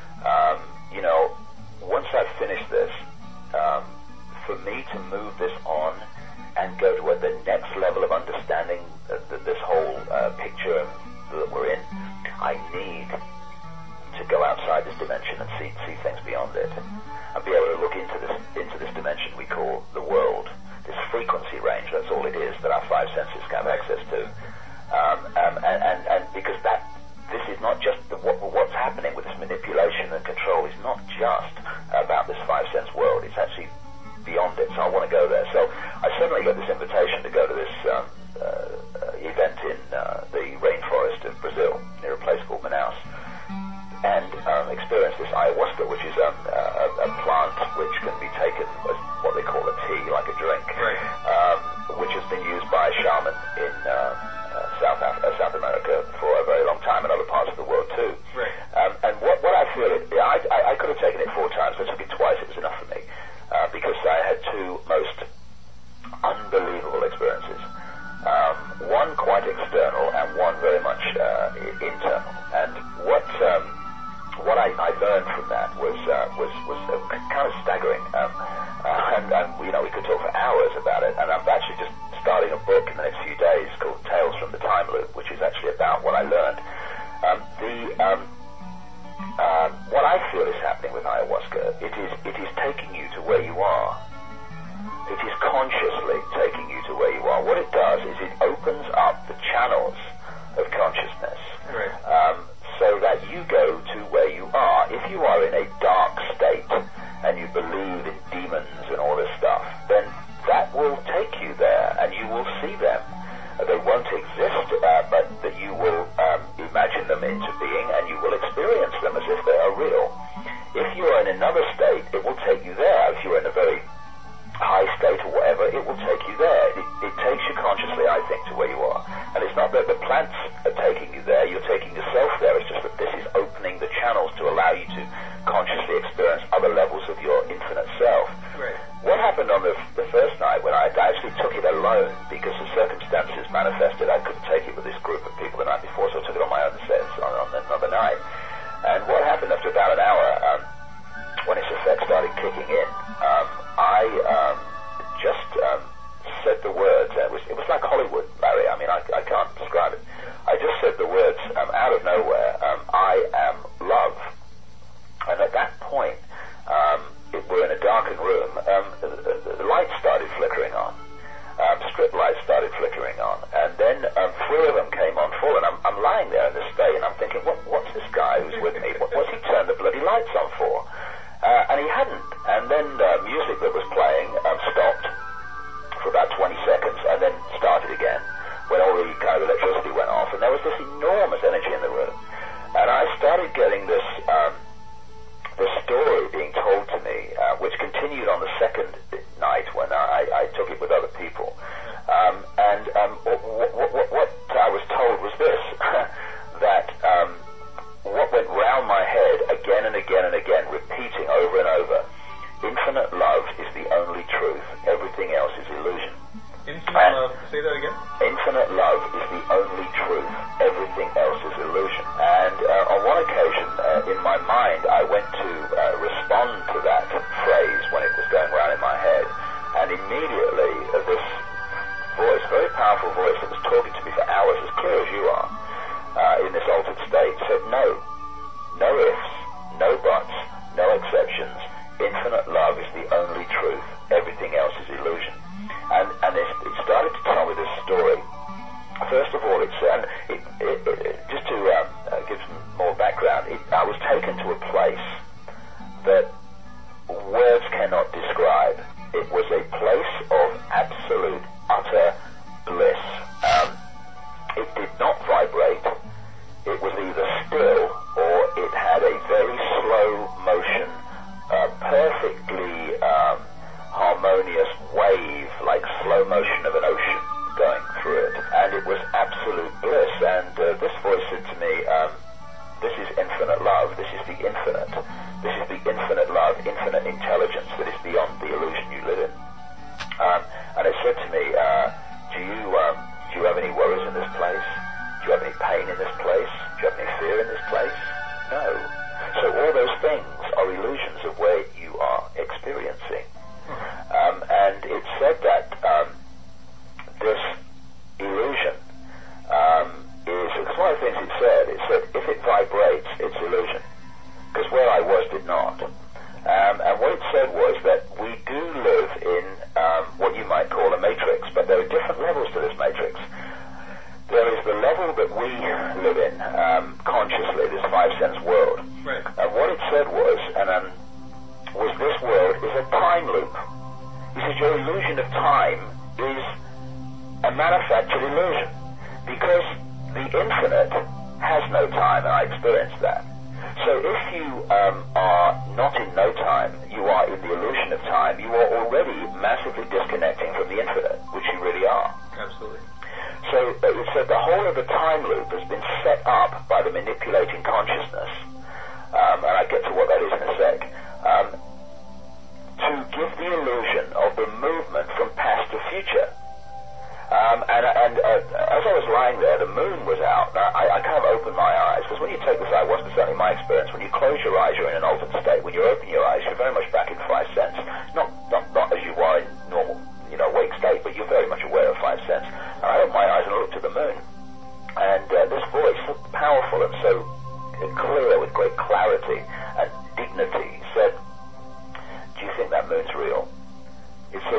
[SPEAKER 2] once I've finished this, for me to move this on and go to the next level of understanding this whole picture that we're in, I need to go outside this dimension and see things beyond it, and be able to look into this dimension we call the world, this frequency range. That's all it is that our five senses can have access to, and because this is not just what's happening with this manipulation and control is not just about this five sense world. It's actually beyond it. So I want to go there. So I suddenly got this invitation to go to this event in the rainforest of Brazil near a place called Manaus, and experience this ayahuasca, which is a plant which can be taken as what they call a tea, like a drink, right. Which has been used by a shaman in South America for a very long time, and other parts of the world eternal. And what I learned from that was kind of staggering. And we could talk for hours about it. And I'm actually just starting a book in the next few days called Tales from the Time Loop, which is actually about what I learned. What I feel is happening with ayahuasca, it is taking you to where you are. It is consciously taking you to where you are. What it does is it opens up the channels of consciousness, right, so that you go to where you are. If you are in a dark state and you believe in demons and all this stuff, then that will take you there and you will see them. They won't exist, but that you will imagine them into being and you will experience them as if they are real. If you are in another state, it will take you there. If you are in a very high state or whatever, it will take you there. It takes you consciously, I think, to where you are. And it's not that the plants are taking you there, you're taking yourself there. It's just that this is opening the channels to allow you to consciously experience other levels of your infinite self.
[SPEAKER 1] Right.
[SPEAKER 2] What happened on the first night when I actually took it alone because the circumstances manifested, I couldn't take it with this group of people the night before, so I took it on my own on another night. And what happened after about an hour, when its effects started kicking in, I just said the words. It was like Hollywood, Larry. I mean, I can't describe it. I just said the words out of nowhere, I am love. And at that point, we're in a darkened room. The lights started flickering on. Strip lights started flickering on. And then 3 of them came on full. And I'm lying there in this state, and I'm thinking, what's this guy who's with me? What's he turned the bloody lights on for? And he hadn't. And then music that was playing stopped for about 20 seconds and then started again when all the kind of electricity went off. And there was this enormous energy in the room. And I started getting this story being told to me, which continued on the second night when I took it with other people. What I was told was this, that what went round my head again and again and again, repeating over and over, infinite love is the only truth. Everything else is illusion.
[SPEAKER 1] Infinite love. Say that again.
[SPEAKER 2] Infinite love is the only truth. Everything else is illusion. And on one occasion, in my mind, I went to respond to that phrase when it was going round in my head. And immediately, this voice, very powerful voice that was talking to me for hours, as clear as you are, in this altered state, said, no ifs, no buts, no exceptions. Infinite love is the only truth. Everything else is illusion. And it started to tell me this story. First of all, just to give some more background, I was taken to a place that words cannot describe. It was a place of absolute, utter bliss. It did not vibrate. It was either still or it had a very slow motion, perfectly harmonious wave, like slow motion of an ocean going through it. And it was absolute bliss. And this voice said to me, this is infinite love. This is the infinite. This is the infinite love, infinite intelligence that is beyond the illusion you live in. And it said to me, do you have any worries in this place? Do you have any pain in this place? Do you have any fear in this place? No. So all those things are illusions of where you are experiencing. And it said that this illusion is, it's one of the things it said if it vibrates, it's illusion. Because where I was did not. And what it said was that we do live in what you might call a matrix, but there are different levels to this matrix. There is the level that we live in consciously, this 5-sense world.
[SPEAKER 1] Right.
[SPEAKER 2] And what it said was this world is a time loop. He says your illusion of time is a manufactured illusion because the infinite has no time, and I experienced that. So if you are not in no time, you are in the illusion of time, you are already massively disconnecting from the infinite, which you really are.
[SPEAKER 1] Absolutely.
[SPEAKER 2] So it said the whole of the time loop has been set up by the manipulating consciousness, and I'll get to what that is in a sec, to give the illusion of the movement from past to future. And as I was lying there, the moon was out. I kind of opened my eyes. For my experience, when you close your eyes, you're in an altered state. When you open your eyes, you're very much back in five sense. Not as you are in normal, awake state, but you're very much aware of five sense. And I opened my eyes and I looked at the moon. And this voice, so powerful and so clear, with great clarity and dignity, said, "Do you think that moon's real?" It said,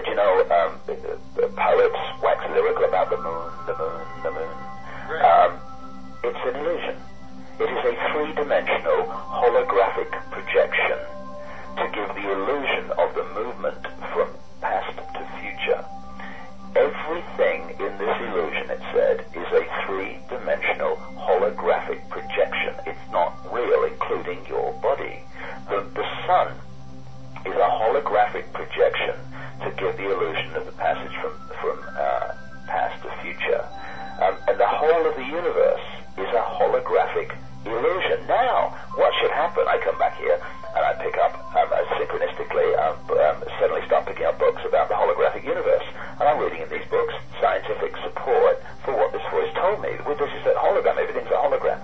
[SPEAKER 2] poets wax lyrical about the moon, the moon, the moon.
[SPEAKER 1] Right.
[SPEAKER 2] It's an illusion. It is a three-dimensional holographic projection to give the illusion of the movement from past to future. Everything in this illusion, it said, is a three-dimensional holographic projection. It's not real, including your body. The sun is a holographic projection to give the illusion of the passage from past to future. And the whole of the universe is a holographic illusion. Now, what should happen? I come back here and I pick up, synchronistically, suddenly start picking up books about the holographic universe. And I'm reading in these books scientific support for what this voice told me. Well, this is a hologram. Everything's a hologram.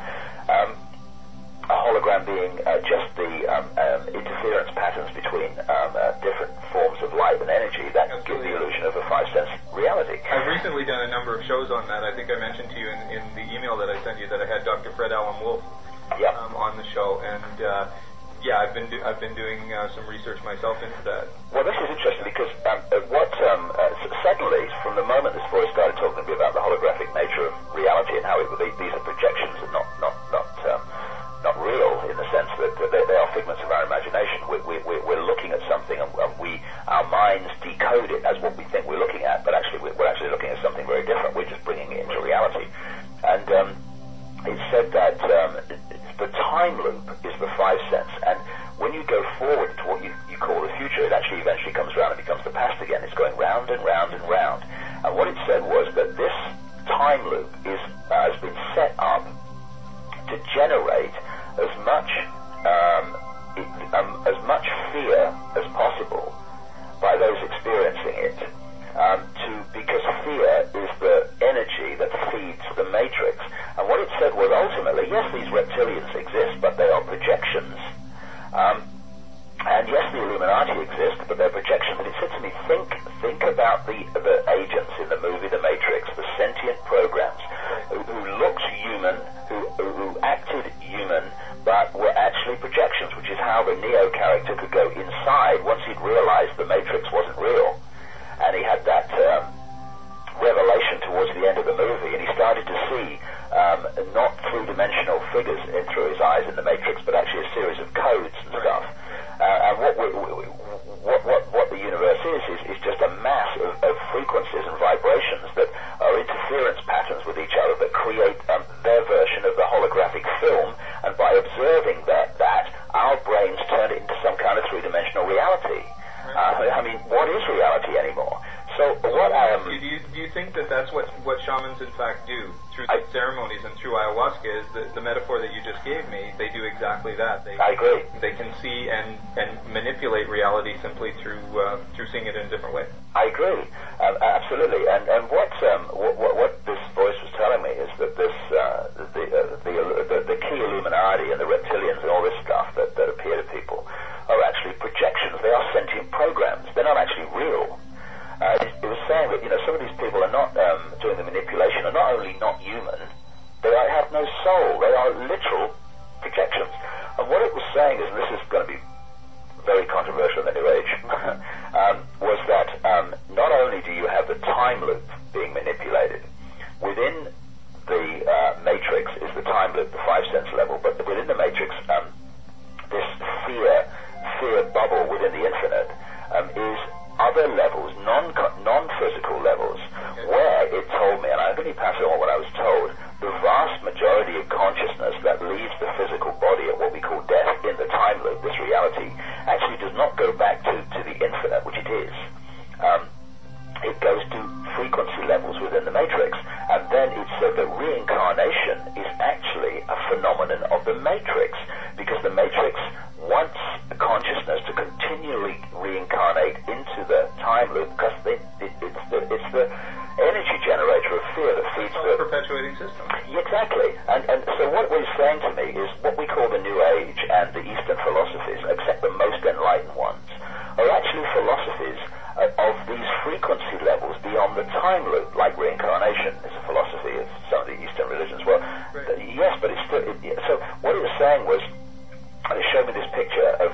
[SPEAKER 2] A hologram being just the interference patterns between different forms of light and energy that give the illusion of a five-sense reality.
[SPEAKER 1] I've recently done a number of shows on that. I think I mentioned to you in the email that I sent you that I had Dr. Fred Alan Wolf on the show, and I've been doing some research myself into that.
[SPEAKER 2] Well, this is interesting because suddenly, from the moment this voice started talking to me about the holographic nature of reality and how these are projections and not real, in the sense that they are figments of our imagination. We're looking at something and our minds decode it as what we think we're looking at, but actually we're actually looking at something very different. We're just bringing it into reality. And it said that the time loop is the five sense, and when you go forward to what you call the future, it actually eventually comes around and becomes the past again. It's going round and round and round. And what it said was that this time loop has been set up to generate as much fear as possible by those experiencing it, because fear is the energy that feeds the matrix. And what it said was ultimately, yes, these reptilians exist, but they are projections. And yes, the Illuminati exist, but they're projections. And it said to me, think about the agents in the movie The Matrix, the sentient programs, who looked human, who acted human, but were actually projections, which is how the Neo character could go inside once he'd realized the Matrix wasn't real. And he had that revelation towards the end of the movie, and he started to see not three-dimensional figures in through his eyes in the Matrix, but actually a series of codes and stuff. And what the universe is just a mass of frequencies and vibrations that are interference patterns with each other that create their version of the holographic film, and by observing that our brains turn it into some kind of three-dimensional reality. What is reality anymore? So what
[SPEAKER 1] do you think that that's what shamans in fact do through the ceremonies and through ayahuasca? Is the metaphor that you just gave me? They do exactly that.
[SPEAKER 2] I agree.
[SPEAKER 1] They can see and manipulate reality simply through seeing it in a different way.
[SPEAKER 2] I agree, absolutely. And what this voice was telling me is that the key Illuminati and the reptilians and all this stuff that appear to people are actually projections. They are sentient programs. They're not actually real. It was saying that some of these people are not doing the manipulation, are not only not human, they have no soul. They are literal projections. And what it was saying is, and this is going to be very controversial in the New Age, was that not only do you have the time loop being manipulated, within the matrix is the time loop, the five sense level, but within the matrix, this fear bubble within the infinite is other levels, non-physical levels, where it told me, and I'm going to pass on what I was told, the vast majority of consciousness that leaves the physical body at what we call death in the time loop, this reality, actually does not go back to the infinite, which it is. It goes to frequency levels within the matrix, and then it said that reincarnation is actually a phenomenon of the matrix, because the matrix wants the consciousness to continually reincarnate into the time loop, because it's the energy generator of fear that feeds the
[SPEAKER 1] perpetuating system.
[SPEAKER 2] Exactly. And so what he's saying to me is what we call the New Age and the Eastern philosophies, except the most enlightened ones, are actually philosophies of these frequency levels beyond the time loop, like reincarnation is a philosophy of some of the Eastern religions. Well, yes, but it's still... So what he was saying was, and he showed me this picture of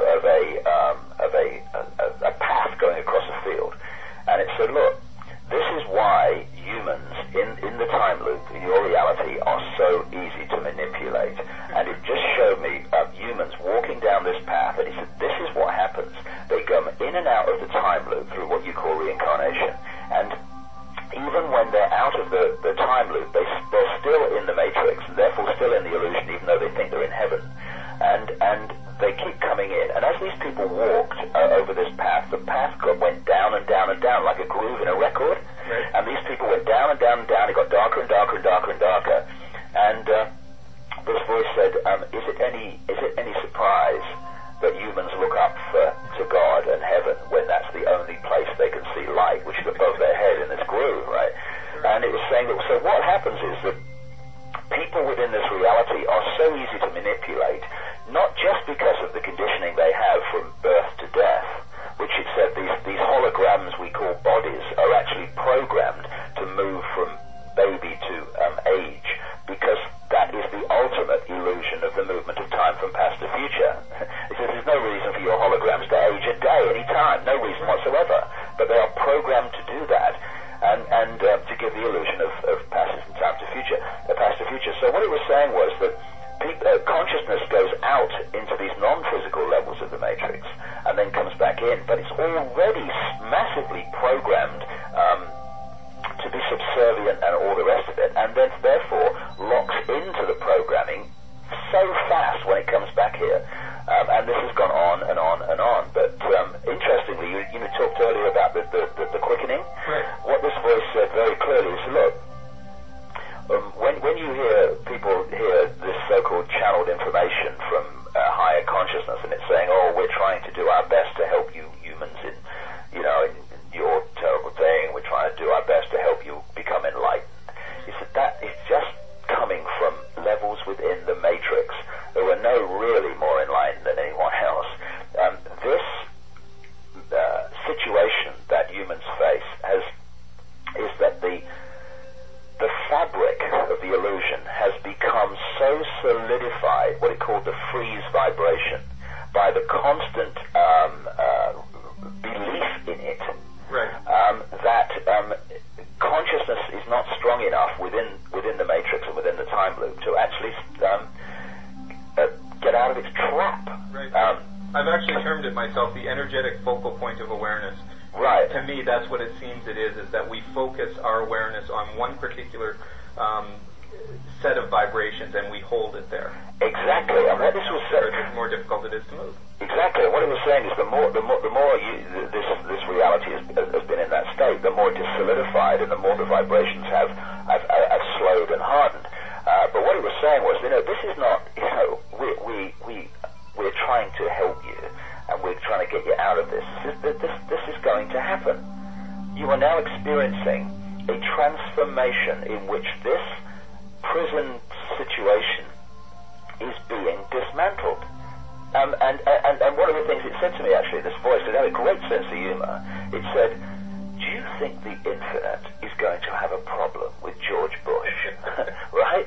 [SPEAKER 2] a path going across a field, and it said, look, this is why humans in the time loop, in your reality, are so easy to manipulate. And it just showed me humans walking down this path, and he said, this is what happens. They come in and out of the time loop through what you call reincarnation. And even when they're out of the time loop, they're still in the matrix, and therefore still in the illusion, even though they think they're in heaven. And they keep coming in. And as these people walked over this path, the path went down and down and down, like a groove in a record. Right. And these people went down and down and down. It got darker and darker and darker and darker. And this voice said, is it any surprise that humans look up to God and heaven when that's the only place they can see light, which is above their head in this groove, right? And it was saying that, so what happens is that people within this reality are so easy to manipulate, not just because of the conditioning they have from birth to death, which it said these holograms we call bodies are actually programmed to move from baby to age, because that is the ultimate illusion of the movement of time from past to future. It says there's no reason for your holograms to age a day, any time, no reason whatsoever, but they are programmed to do that. And to give the illusion of passage from time to future, past to future. So what it was saying was that consciousness goes out into these non-physical levels of the matrix and then comes back in, but it's already massively programmed to be subservient and all the rest of it, and then therefore locks into the programming so fast when it comes back here. And this has gone on and on and on. But interestingly, you talked earlier about the quickening.
[SPEAKER 1] Right.
[SPEAKER 2] What this voice said very clearly is, look, when you hear people hear this so-called channeled information from higher consciousness, and it's saying, oh, we're trying to do our best to help you humans in your terrible thing, we're trying to do our best to help you become enlightened. He said that is just coming from levels within the matrix. There were no really more enlightened than anyone else. This situation that humans face is that the fabric of the illusion has become so solidified, what it called the freeze vibration, by the constant belief in it,
[SPEAKER 1] right.
[SPEAKER 2] That consciousness is not strong enough within the matrix and within the time loop to actually get out of its trap.
[SPEAKER 1] Right. I've actually termed it myself the energetic focal point of awareness.
[SPEAKER 2] Right.
[SPEAKER 1] To me, that's what it seems it is that we focus our awareness on one particular set of vibrations and we hold it there.
[SPEAKER 2] Exactly. And what this was saying,
[SPEAKER 1] the more difficult it is to move.
[SPEAKER 2] Exactly. And what it was saying is the more this reality has been in that state, the more it is solidified and the more the vibrations have slowed and hardened. But what it was saying was, this is not, we're trying to help you and we're trying to get you out of this. This is going to happen. You are now experiencing a transformation in which this prison situation is being dismantled. And one of the things it said to me, actually, this voice, it had a great sense of humor. It said, do you think the infinite is going to have a problem with George Bush? Right?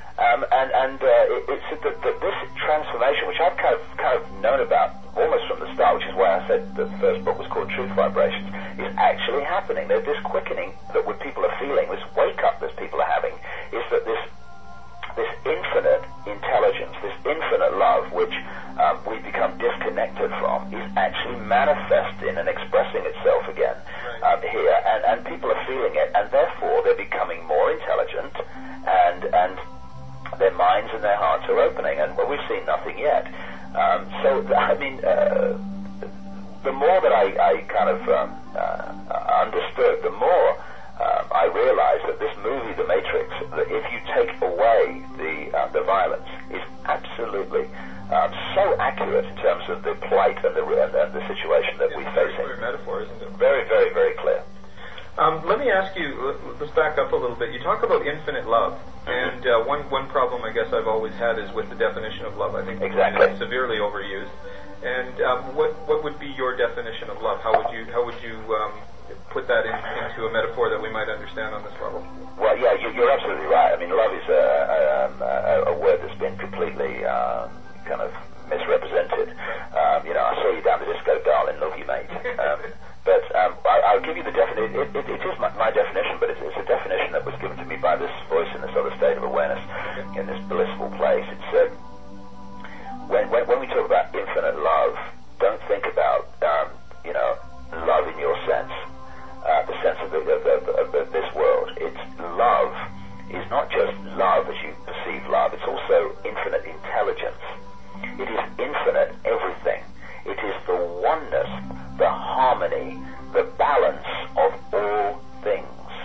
[SPEAKER 2] It said that this transformation, which I've kind of known about almost from the start, which is why I said the first book was called Truth Vibrations, is actually happening. There's this quickening that what people are feeling, this wake-up that people are having, is that this infinite intelligence, this infinite love, which we've become disconnected from, is actually manifesting and expressing itself again here, and people are feeling it, and therefore they're becoming more intelligent, and their minds and their hearts are opening, and we've seen nothing yet. The more that I kind of understood, the more I realized that this movie, The Matrix, that if you take away the violence, is absolutely so accurate in terms of the plight and the situation that we face.
[SPEAKER 1] It's a very clear metaphor, isn't it?
[SPEAKER 2] Very, very, very clear.
[SPEAKER 1] Let me ask you, let's back up a little bit. You talk about infinite love, and one problem I guess I've always had is with the definition of love. I think it's severely overused. And what would be your definition of love? How would you put that into a metaphor that we might understand on this level?
[SPEAKER 2] Well, yeah, you're absolutely right. I mean, love is a word that's been completely kind of misrepresented. I saw you down the disco, darling, love you, mate. But I'll give you the definition. It is my definition, but it's a definition that was given to me by this voice in this other state of awareness, in this blissful place. It said, when we talk about infinite love, don't think about love in your sense, the sense of this world. It's love is not just love as you perceive love. It's also infinite intelligence. It is infinite everything. It is the oneness, the harmony, the balance of all things.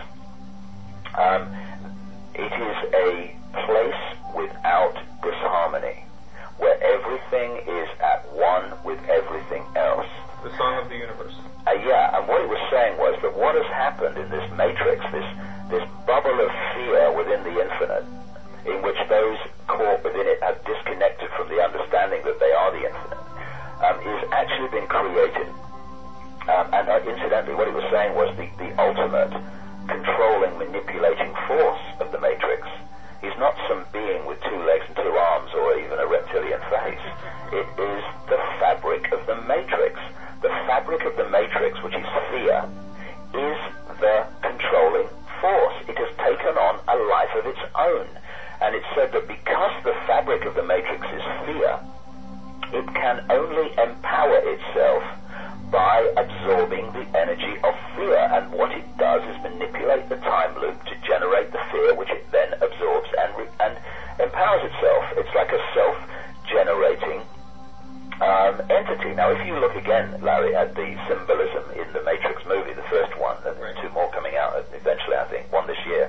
[SPEAKER 2] It is a place without disharmony, where everything is at one with everything else.
[SPEAKER 1] The song of the universe.
[SPEAKER 2] Yeah, and what it was saying was that what has happened in this matrix, this bubble of fear within the infinite, in which those caught within it have disconnected from the understanding that they are the infinite, is actually been created. And incidentally, what it was saying was the ultimate controlling, manipulating force of the matrix is not some being with 2 legs and 2 arms or even a reptilian face. It is the fabric of the matrix. The fabric of the matrix, which is fear, is the controlling force. It has taken on a life of its own. And it's said that because the fabric of the matrix is fear, it can only empower itself by absorbing the energy of fear. And what it does is manipulate the time loop to generate the fear, which it then absorbs and empowers itself. It's like a self-generating entity. Now, if you look again, Larry, at the symbolism in the Matrix movie, the first one, and 2 more coming out eventually, I think, one this year,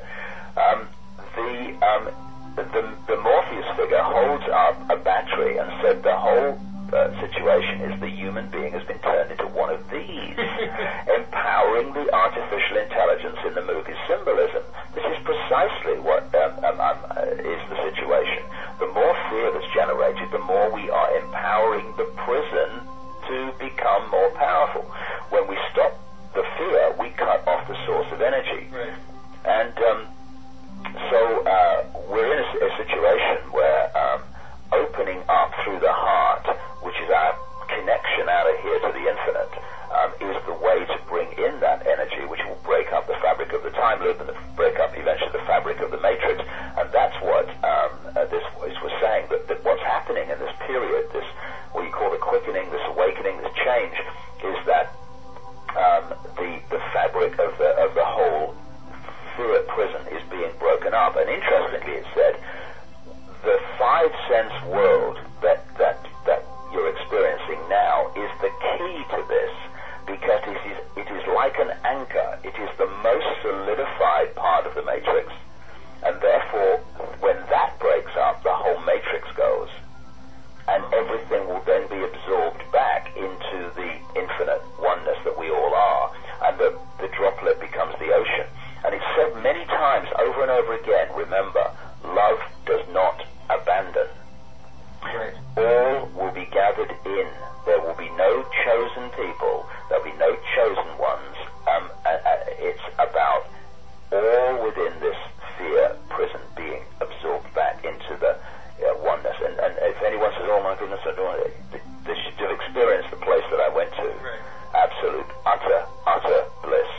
[SPEAKER 2] the Morpheus figure holds up a battery and said the whole situation is the human being has been turned into one of these, empowering the artificial intelligence in the movie's symbolism. This is precisely what is the situation. The more fear that's generated, the more we are empowering the prison to become more powerful. When we stop the fear, we cut off the source of energy.
[SPEAKER 1] Right.
[SPEAKER 2] And so we're in a situation where opening up through the heart, which is our connection out of here to the infinite, is the way to bring in that energy, which will break up the fabric of the time loop and break up eventually the fabric of the matrix. And that's what this voice was saying, that what's happening in this period, this what you call the quickening, this awakening, this change, is that the fabric of the whole fear prison is being broken up. And interestingly, it said the 5 sense world that you're experiencing now is the key to this, because it is like an anchor. It is the most solidified part of the matrix, and therefore when that breaks up, the whole matrix goes, and everything will then be absorbed back into the infinite oneness that we all are, and the droplet becomes the ocean. And it's said many times over and over again, remember, love does not abandon.
[SPEAKER 1] Right.
[SPEAKER 2] All will be gathered in. There will be no chosen people. There will be no chosen ones. It's about all within this fear prison being absorbed back into the oneness. And if anyone says, oh my goodness, they should have experienced the place that I went to.
[SPEAKER 1] Right.
[SPEAKER 2] Absolute, utter bliss.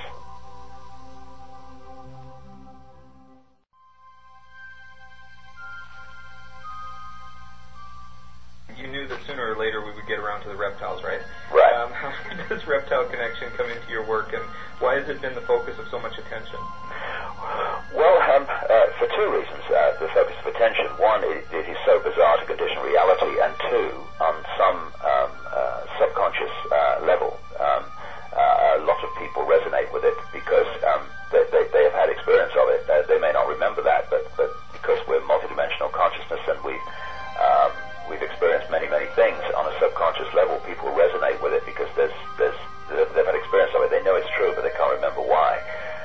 [SPEAKER 1] You knew that sooner or later we would get around to the reptiles, right?
[SPEAKER 2] Right.
[SPEAKER 1] How did this reptile connection come into your work, and why has it been the focus of so much attention?
[SPEAKER 2] Well, for 2 reasons, the focus of attention. One, it is so bizarre to condition reality, and 2, on some subconscious level, a lot of people resonate with it because they have had experience of it. They may not remember that, but because we're multidimensional consciousness and we've experienced many things on a subconscious level, people resonate with it because they've had experience of it. They know it's true, but they can't remember why.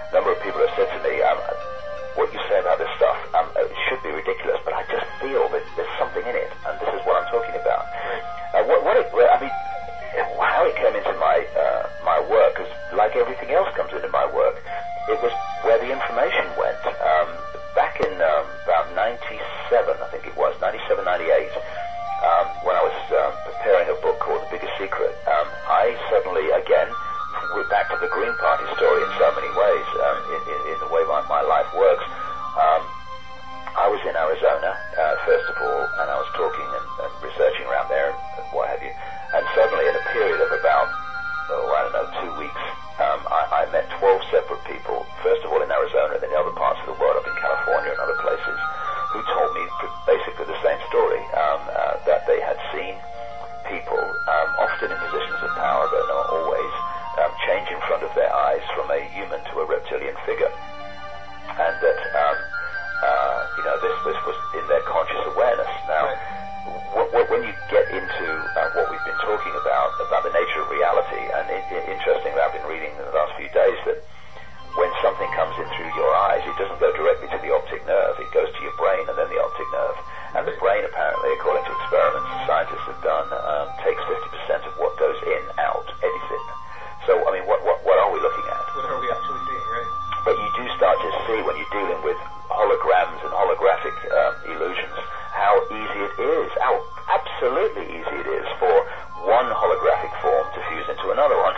[SPEAKER 2] when you get into what we've been talking about the nature of reality, and interestingly, I've been reading in the last few days that when something comes in through your eyes, it doesn't go directly to the optic nerve. It goes to your brain and then the optic nerve. And the brain, apparently, according to experiments scientists have done, takes 50% of what goes in out, edits it. So, I mean, what are we looking at?
[SPEAKER 1] What are we actually seeing, right?
[SPEAKER 2] But you do start to see, when you're dealing with holograms and holographic illusions, how easy it is, how absolutely easy it is for one holographic form to fuse into another one,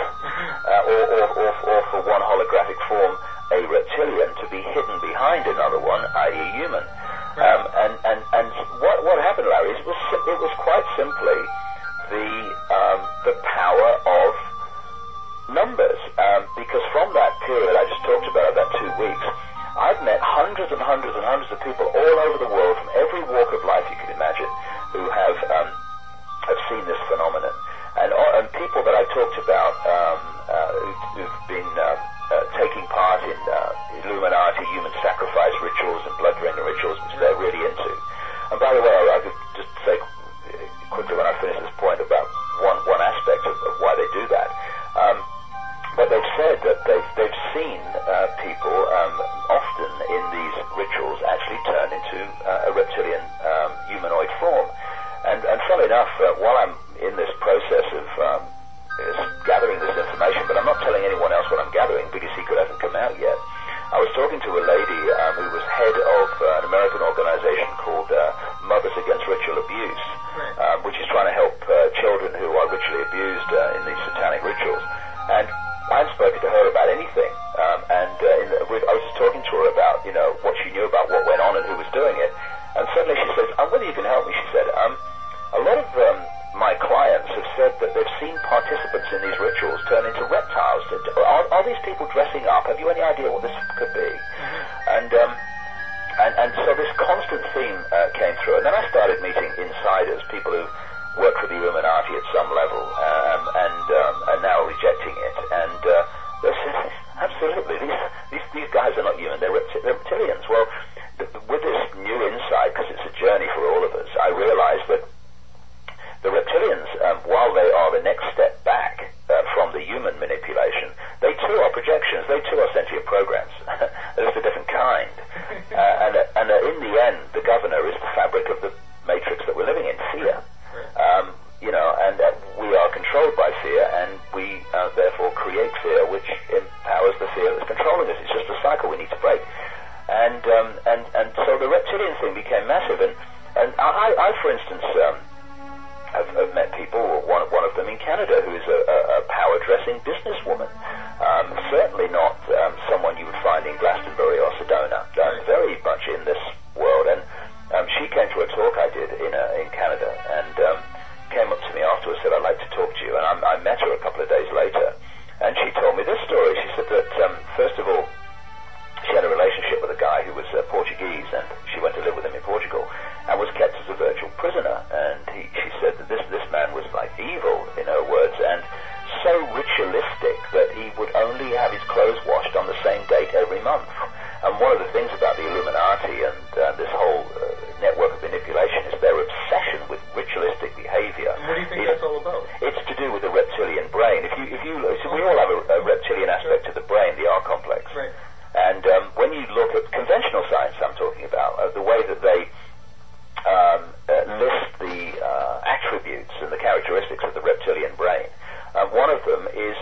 [SPEAKER 2] or for one holographic form, a reptilian, to be hidden behind another one, i.e. human. And what happened, Larry, it was quite simply the power of numbers, because from that period I just talked about 2 weeks, I've met hundreds and hundreds and hundreds of people all over the world from every walk of life you can imagine who have seen this phenomenon. And people that I talked about who've been taking part in Illuminati human sacrifice rituals and blood drinking rituals, which they're really into. And by the way, I could just say quickly when I finish this point about one aspect of why they do that. But they've said that they've seen people often in these rituals actually turn into a reptilian humanoid form. And funnily enough, while I'm in this process of gathering this information, but I'm not telling anyone else what I'm gathering because secret hasn't come out yet, I was talking to a lady who was head of an American organization called Mothers Against Ritual Abuse, which is trying to help children who are ritually abused in these satanic rituals. And I hadn't spoken to her about anything, I was just talking to her about, what she knew about what went on and who was doing it. And suddenly she says, whether you can help me, she said, a lot of my clients have said that they've seen participants in these rituals turn into reptiles. Are these people dressing up? Have you any idea what this could be? And so this constant theme came through. And then I started meeting insiders, people who work for the Illuminati at some level, and are now rejecting it. And they said, absolutely, these guys are not human, they're reptilians. Well, with this new insight, because it's a journey for all of us, I realized that the reptilians, while they are the next step back from the human manipulation, they too are projections, they too are sentient programs. They're just a different kind. And in the end, the governor is the fabric of the matrix that we're living in, fear. And we are controlled by fear, and we therefore create fear, which empowers the fear that's controlling us. It's just a cycle we need to break. And so the reptilian thing became massive. And I for instance, have met people, one of them in Canada, who is a power-dressing businesswoman. Certainly not someone you would find in Glastonbury or Sedona. Very much in this world. And she came to a talk I did in Canada, and came up to me afterwards and said, I'd like to talk to you. And I met her a couple of days later, and she told me this story. She said that, first of all, she had a relationship with a guy who was Portuguese, and she went to live with him in Portugal, and was kept as a virtual prisoner. And she said that this man was like evil, in her words, and so ritualistic that he would only have his clothes washed on the same date every month. And one of the things about the Illuminati and this whole network of manipulation is their obsession with ritualistic behavior.
[SPEAKER 1] And what do you think that's all about?
[SPEAKER 2] It's to do with the reptilian brain. So we all have a reptilian aspect to the brain, the R complex.
[SPEAKER 1] Right.
[SPEAKER 2] And when you look at conventional science, I'm talking about, the way that they list the attributes and the characteristics of the reptilian brain, one of them is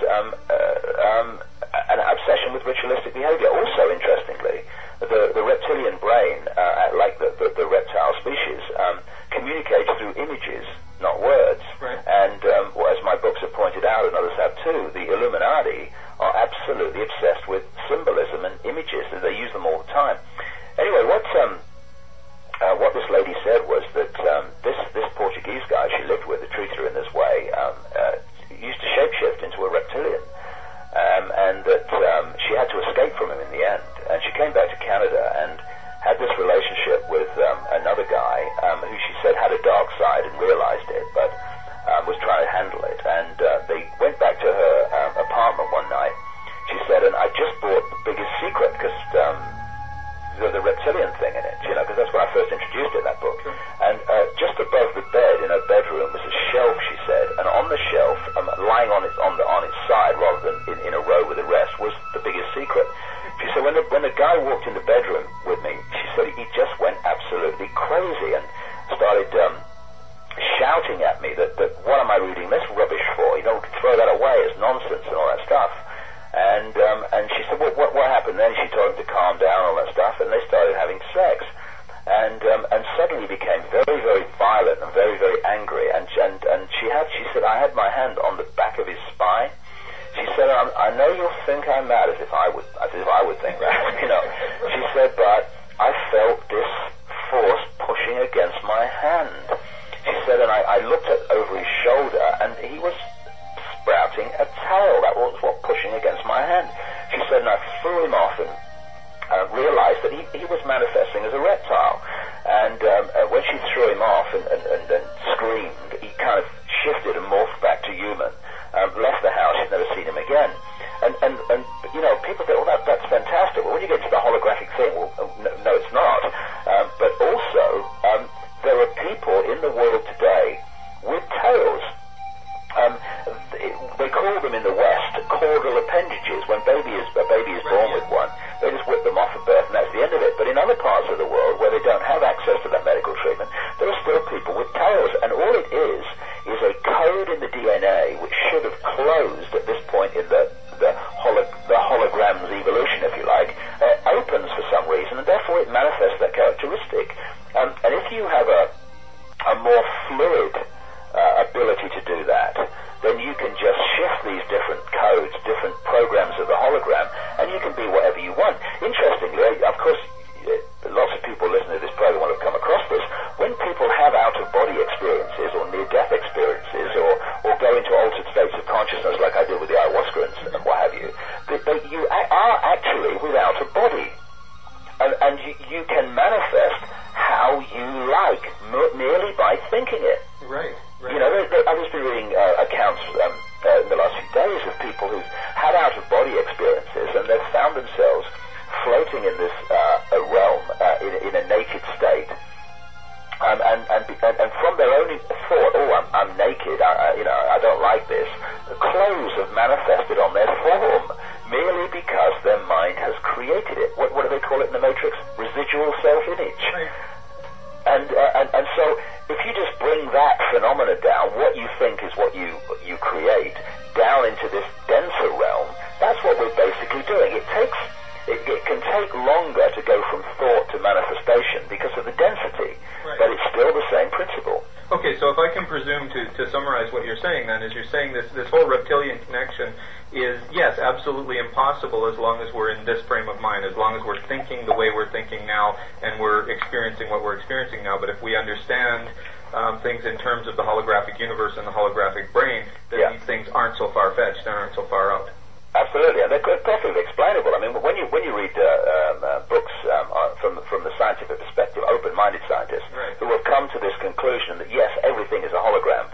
[SPEAKER 2] an obsession with ritualistic behavior. Also, interestingly, the reptilian brain, like the reptile species, communicates through images, not words.
[SPEAKER 1] Right.
[SPEAKER 2] And as my books have pointed out, and others have too, the Illuminati are absolutely obsessed with symbolism and images, and they use them all the time. Anyway, what this lady said was that this Portuguese guy she lived with, who treated her in this way, used to shapeshift into a reptilian, and that she had to escape from him in the end. And she came back to Canada and had this relationship with another guy who she said had a dark side, and realized at me that what am I reading this rubbish for? You know, throw that away, it's nonsense and all that stuff. And she said, well, what happened then? She told him to calm down and all that stuff, and they started having sex. And suddenly became very, very violent and very, very angry. And she said, I had my hand on the back of his spine. She said, I know you'll think I'm mad, as if I would think that, you know. She said, but I felt this force pushing against my hand. She said, and I looked over his shoulder, and he was sprouting a tail. That was what pushing against my hand. She said, and I threw him off and realized that he was manifesting as a reptile. And when she threw him off and screamed, he kind of shifted and morphed back to human. Left the house, she'd never seen him again. And you know, people think, well, that's fantastic. Well, when you get to the holographic thing, well, no, it's not. But also, there are people in the world today with tails. They call them in the West caudal appendages. When a baby is born with one, they just whip them off at birth and that's the end of it. But in other parts of the world where they don't have access to that medical treatment, there are still people with tails, and all it is a code in the DNA which should have closed at this point in the hologram's evolution, if you like, opens for some reason, and therefore it manifests that characteristic. And if you have a more fluid ability to do that, then you can just shift these different codes, different programs of the hologram, and you can be whatever you want. Interestingly, of course, lots of people listening to this program will have come across this. When people have out-of-body experiences or near-death experiences or go into altered states of consciousness like I did with the ayahuasca and what have you, you are actually without a body. And you can manifest how you like, merely by thinking it.
[SPEAKER 1] Right.
[SPEAKER 2] You know, I've just been reading accounts in the last few days of people who've had out-of-body experiences, and they've found themselves floating in this realm in a naked state, and from their own thought, I'm naked, I don't like this, the clothes have manifested on their form merely because their mind has created it. What do they call it in the Matrix? Residual self-image.
[SPEAKER 1] Right.
[SPEAKER 2] And so if you just bring that phenomena down, what you think is what you create, down into this denser realm, that's what we're basically doing. It can take longer to go from thought to manifestation because of the density,
[SPEAKER 1] right.
[SPEAKER 2] But it's still the same principle.
[SPEAKER 1] Okay, so if I can presume to summarize what you're saying then, is you're saying this whole reptilian connection is, yes, absolutely impossible as long as we're in this frame of mind, as long as we're thinking the way we're thinking now and we're experiencing what we're experiencing now. But if we understand things in terms of the holographic universe and the holographic brain, then these things aren't so far-fetched and aren't so far out.
[SPEAKER 2] Absolutely, and they're perfectly explainable. I mean, when you read books from the scientific perspective, open-minded scientists
[SPEAKER 1] right.
[SPEAKER 2] who have come to this conclusion that yes, everything is a hologram,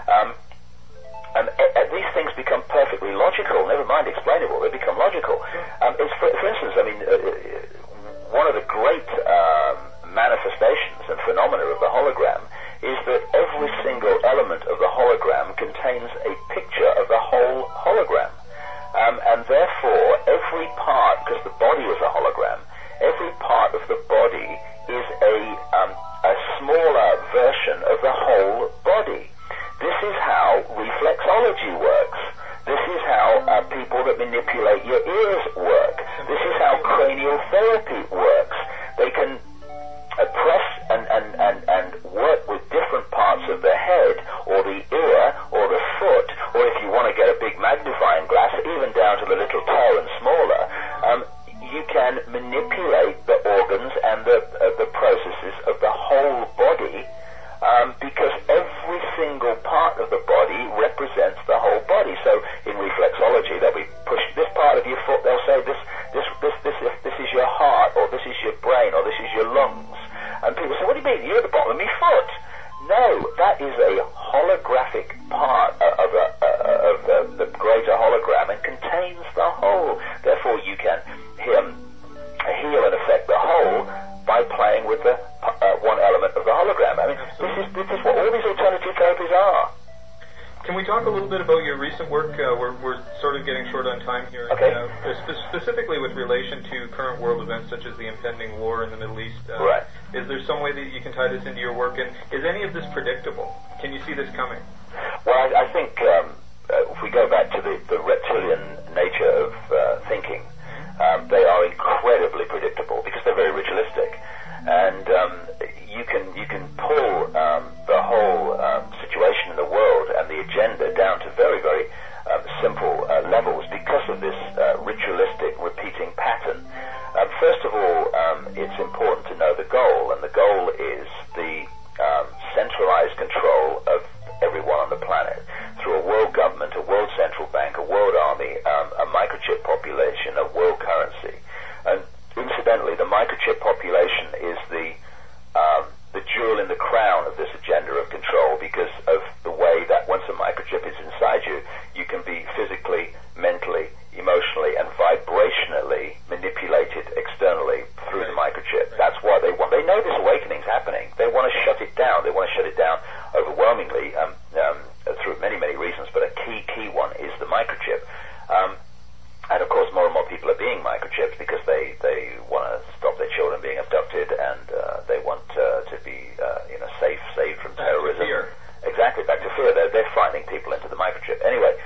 [SPEAKER 2] and these things become perfectly logical. Never mind explainable; they become logical. It's for instance, I mean, one of the great manifestations and phenomena of the hologram is that every single element of the hologram contains a picture of the whole hologram. And therefore, every part, because the body is a hologram, every part of the body is a smaller version of the whole body. This is how reflexology works. This is how people that manipulate your ears work. This is how cranial therapy works. They can press and work with different parts of the head or the ear or the foot, or if you want to get a big magnifying glass, even down to the little toe and smaller, you can manipulate the organs and the processes of the whole body, because every single part of the body represents the whole body. So in reflexology, they'll be pushing this part of your foot, they'll say this is your heart, or this is your brain, or this is your lungs. And people say, what do you mean? You're at the bottom of my foot. No, that is a holographic part of the greater hologram and contains the whole. Therefore, you can heal and affect the whole by playing with the one element of the hologram. I mean, this is what all these alternative therapies are.
[SPEAKER 1] Can we talk a little bit about your recent work? We're sort of getting short on time here.
[SPEAKER 2] Okay.
[SPEAKER 1] Specifically with relation to current world events such as the impending war in the Middle East.
[SPEAKER 2] Right.
[SPEAKER 1] Is there some way that you can tie this into your work? And is any of this predictable? Can you see this coming?
[SPEAKER 2] Well, I think if we go back to the reptilian nature of thinking, they are incredibly predictable because they're very ritualistic. And you can pull the whole situation in the world and the agenda down to very, very simple levels because of this ritualistic repeating pattern. First of all, it's important to know the goal, and the goal is the centralized control of everyone on the planet through a world government, a world central bank, a world army, a microchip population, a world currency. And incidentally, the microchip population is the jewel in the crown of this agenda of control because of the way that once a microchip is inside you, you can be physically, mentally, emotionally, and vibrationally manipulated externally through the microchip. That's what they want. They know this awakening's happening. They want to shut it down. They want to shut it down overwhelmingly through many, many reasons, but a key one is the microchip. And of course, more and more people are being microchipped because they want to stop their children being abducted, and they want to be safe, saved from terrorism.
[SPEAKER 1] Fear.
[SPEAKER 2] Exactly, back to fear. They're frightening people into the microchip. Anyway,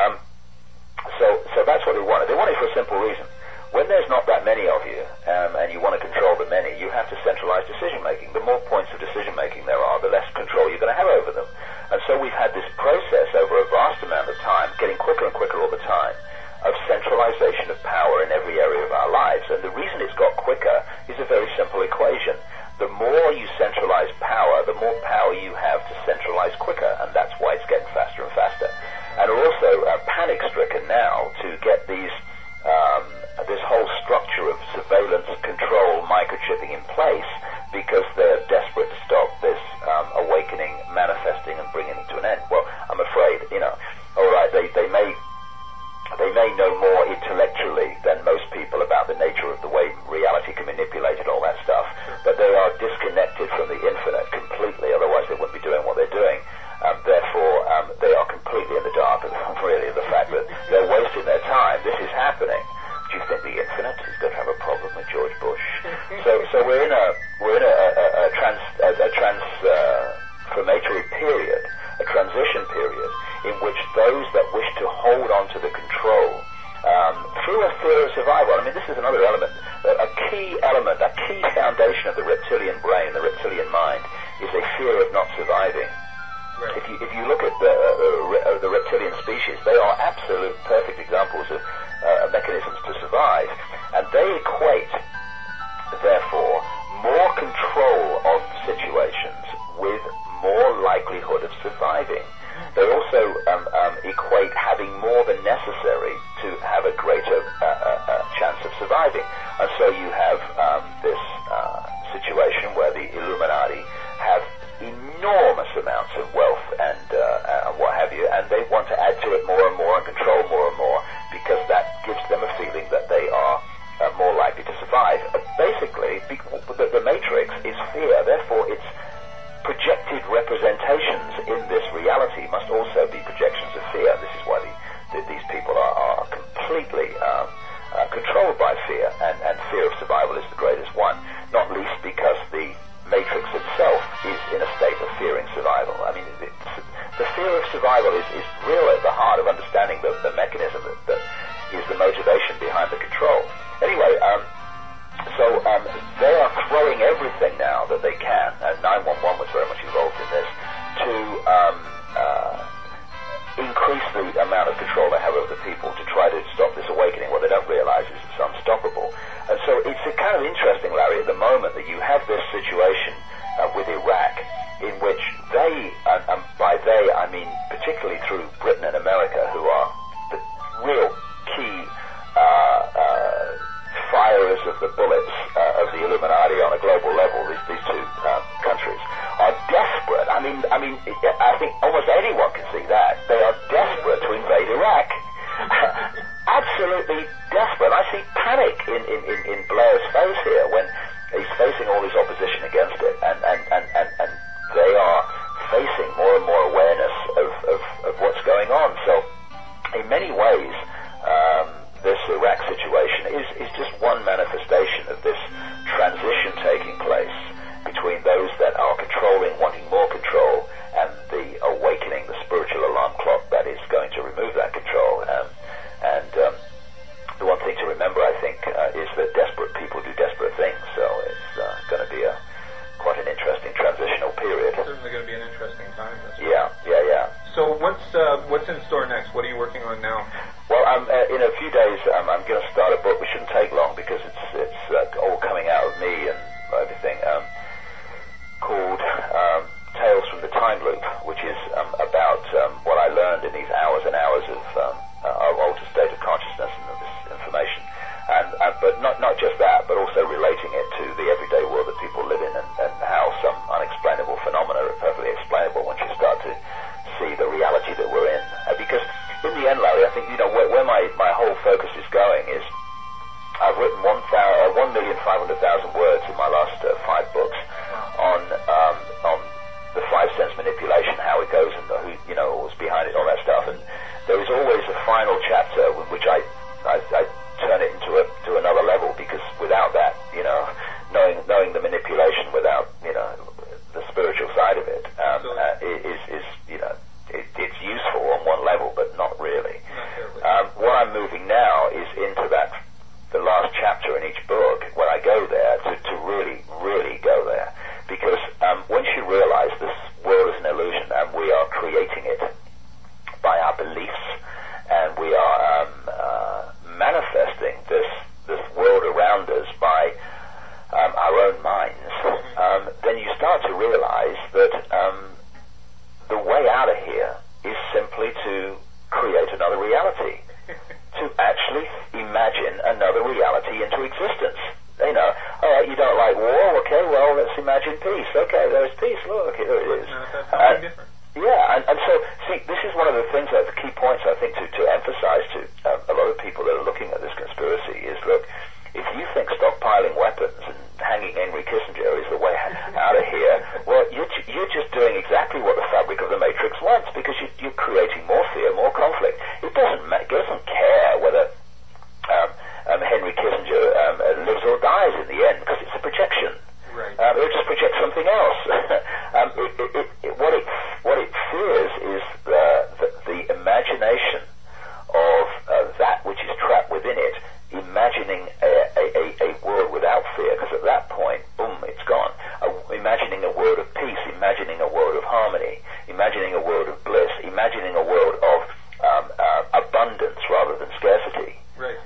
[SPEAKER 2] so that's what they wanted. They want it for a simple reason. When there's not that many of you, and you want to control the many, you have to centralize decision making. The more points of decision making there are, the less control you're going to have over them. And so we've had this process over a vast amount of time, getting quicker and quicker all the time, of centralization of power in every area of our lives. And the reason it's got quicker is a very simple equation. The more you centralize power, the more power you have to centralize quicker, and that's why it's getting faster and faster. And are also panic-stricken now to get these this whole structure of surveillance, control, microchipping in place because they're desperate to stop this awakening manifesting and bringing it to an end. Well, I'm afraid, all right, they may know more intellectually than most people about the nature of the way reality can manipulate and all that stuff, but they are disconnected from the infinite completely, otherwise they wouldn't be doing what they're doing. Therefore, they are completely in the dark, really, the fact that they're wasting their time. This is happening. Do you think the infinite is going to have a problem with George Bush? So we're in a transformatory period, a transition period, in which those that wish to hold on to the control through a fear of survival. I mean, this is another element, a key foundation of the reptilian brain, the reptilian mind, is a fear of not surviving.
[SPEAKER 1] Right.
[SPEAKER 2] If you look at the reptilian species, they are absolute perfect examples of mechanisms to survive, and they equate, therefore, more control of situations with more likelihood of surviving. They also equate having more than necessary to have a greater chance of surviving. And so you have this situation where the Illuminati have enormous amounts of wealth and what have you, and they want to add to it more and more and control more and more because that gives them a feeling that they are more likely to survive. Basically, the matrix is fear, therefore its projected representations in this reality must also be projections of fear. This is why these people are completely controlled by fear, and fear of survival is the greatest one, not least because the matrix itself is in a state of fearing survival. I mean, the fear of survival is really at the heart of understanding the mechanism that is the motivation behind the control. Anyway, so they are throwing everything now that they can, and 911 was very much involved in this, to increase the amount of control they have over the people to try to stop this awakening. What they don't realize is it's unstoppable. And so it's kind of interesting, Larry, at the moment that you have this situation with Iraq in which they, and by they I mean particularly through Britain and America, who are the real key firers of the bullets of the Illuminati on a global level, these two countries, are desperate. I mean, I think almost anyone can see that. They are desperate to invade Iraq. Absolutely desperate. I see panic in Blair's face here when he's facing all this opposition against it, and they are facing more and more awareness of what's many ways, this Iraq situation is just one manifestation of this transition taking place between those that are controlling, wanting more control, and the awakening, the spiritual alarm clock that is going to remove that control. The one thing to remember, I think, is that desperate people do desperate things. So it's going to be quite an interesting transitional period.
[SPEAKER 1] It's certainly going to be an interesting time.
[SPEAKER 2] Yeah.
[SPEAKER 1] So what's in store next? What are you working on now?
[SPEAKER 2] Well, in a few days, I'm going to start a book. We shouldn't take long because it's all coming out of me and everything. Called Tales from the Time Loop, which is about what I learned in these hours and hours of altered state of consciousness and of this information. But not just that, but also relating it to the everyday world that people live in, and how some unexplainable phenomena are perfectly explainable once you start to see the reality that we're in. Because in the end, Larry, I think where my whole focus is going is I've written 1,500,000 words in my last 5 books on the 5 sense manipulation, how it goes, and what's behind it, all that stuff. And there is always a final chapter in which I turn it to another level, because without that, knowing the manipulation without the spiritual side of it it's useful on one level, but not really. What I'm moving now is into the last chapter in each book, when I go there, to really, really go there. Because once you realize this world is an illusion and we are creating it by our beliefs, and we are manifesting this world around us by our own minds, then you start to realize that the way out of here is simply to create another reality, to actually imagine another reality into existence. All right, you don't like war? Okay, well, let's imagine peace. Okay, there's peace. Look, here it is.
[SPEAKER 1] Something different.
[SPEAKER 2] Yeah, and so, see, this is one of the things, the key points, I think, to emphasize to a lot of people that are looking at this conspiracy is, look, if you think stockpiling weapons and hanging Henry Kissinger is the way out of here, well, you're just doing exactly what the fabric of the Matrix wants, because you're creating more fear, more conflict. It doesn't care whether Henry Kissinger lives or dies in the end, because it's a projection.
[SPEAKER 1] Right.
[SPEAKER 2] It'll just project something else. What it fears is the imagination of that which is trapped within it, imagining a world without fear, because at that point, boom, it's gone. Imagining a world of peace, imagining a world of harmony, imagining a world of bliss, imagining a world of abundance rather than scarcity.
[SPEAKER 1] Right.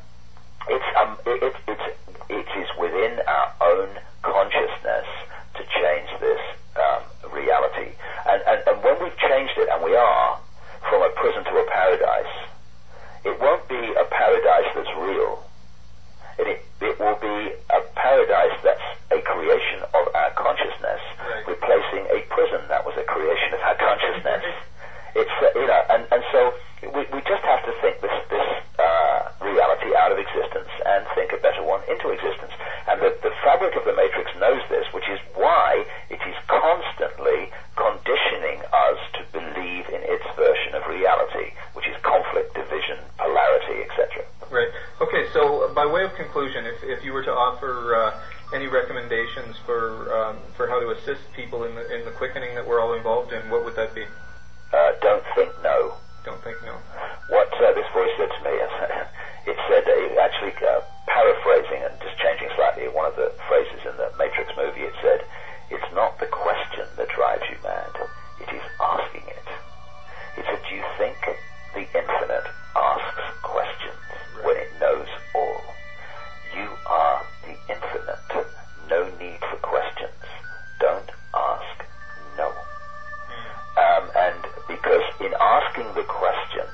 [SPEAKER 2] It is within our own consciousness to change this reality. And when we've changed it, and we are, from a prison to a paradise, it won't be a paradise that's real. It will be a paradise that's a creation of our consciousness, right, replacing a prison that was a creation of our consciousness. It's and so we just have to think this reality out of existence and think a better one into existence. And the fabric of the Matrix knows this, which is why it is constantly conditioning us to believe in its version of reality, which is conflict, division, polarity, etc.
[SPEAKER 1] Right. Okay, so by way of conclusion, if you were to offer any recommendations for how to assist people in the quickening that we're all involved in, what would that be?
[SPEAKER 2] Don't think no.
[SPEAKER 1] Don't think no.
[SPEAKER 2] What this voice said to me, it said, actually paraphrasing and just changing slightly one of the phrases in the Matrix movie, it said, it's not the question that drives you mad, it is asking it. It said, do you think the infinite asks questions when it knows all? You are the infinite. No need for questions. Don't ask no. And because in asking the question,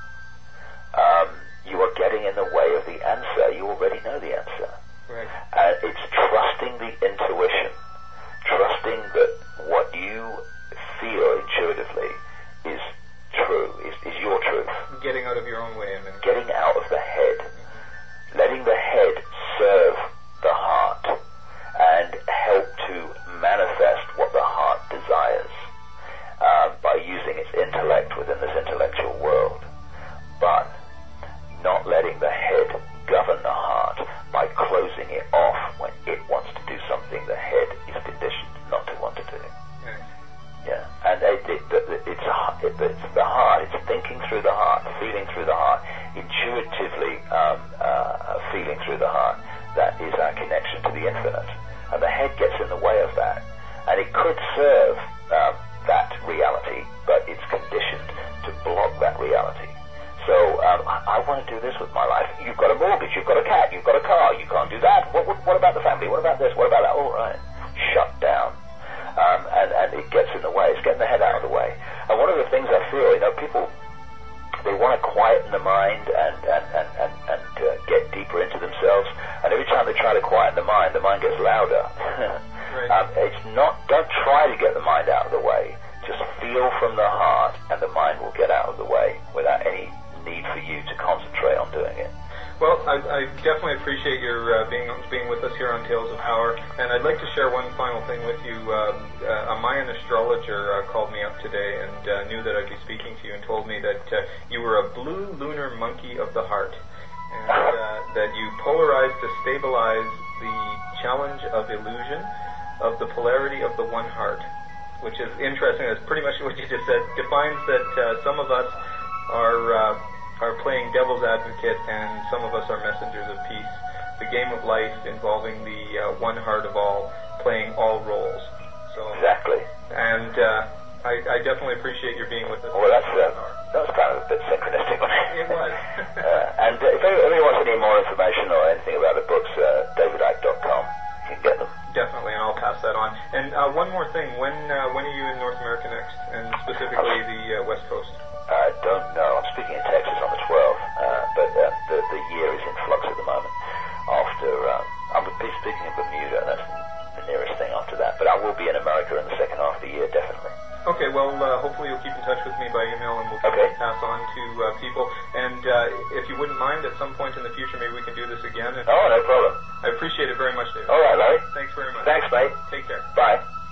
[SPEAKER 2] you are getting in the way of the answer. You already know the answer.
[SPEAKER 1] Right.
[SPEAKER 2] It's trusting the intuition, trusting that what you feel intuitively is true, is your truth.
[SPEAKER 1] Getting out of your own way.
[SPEAKER 2] Getting out of the head. Mm-hmm. Letting the head serve the heart and help to manifest what the heart desires by using its intellect within this intellectual world. But trying to do this with my life. You've got a mortgage, you've got a cat, you've got a car, you can't do that. What about the family? What about this? What about that? All right. Shut down. And it gets in the way. It's getting the head out of the way. And one of the things I feel, people, they want to quieten the mind and get deeper into themselves. And every time they try to quieten the mind gets louder.
[SPEAKER 1] Right.
[SPEAKER 2] Don't try to get the mind out of the way. Just feel from the heart, and the mind will get out of the way without any need for you to concentrate on doing it.
[SPEAKER 1] Well, I definitely appreciate your being with us here on Tales of Power, and I'd like to share one final thing with you. A Mayan astrologer called me up today and knew that I'd be speaking to you and told me that you were a blue lunar monkey of the heart, and that you polarized to stabilize the challenge of illusion, of the polarity of the one heart, which is interesting. That's pretty much what you just said. Defines that some of us are playing devil's advocate, and some of us are messengers of peace. The game of life involving the one heart of all, playing all roles. So
[SPEAKER 2] exactly.
[SPEAKER 1] And I definitely appreciate your being with us.
[SPEAKER 2] Well, that was kind of a bit synchronistic, wasn't it?
[SPEAKER 1] It was.
[SPEAKER 2] And if anyone wants any more information or anything about the books, davidicke.com, you can get them.
[SPEAKER 1] Definitely, and I'll pass that on. And one more thing, when are you in North America next, and specifically the West Coast?
[SPEAKER 2] I don't know. I'm speaking in Texas on the 12th, but the year is in flux at the moment. I'm speaking in Bermuda, and that's the nearest thing after that. But I will be in America in the second half of the year, definitely.
[SPEAKER 1] Okay, well, hopefully you'll keep in touch with me by email, and we'll pass on to people. And if you wouldn't mind, at some point in the future, maybe we can do this again.
[SPEAKER 2] Oh, no problem.
[SPEAKER 1] I appreciate it very much, David.
[SPEAKER 2] All right, Larry.
[SPEAKER 1] Thanks very much.
[SPEAKER 2] Thanks, mate.
[SPEAKER 1] Take care.
[SPEAKER 2] Bye.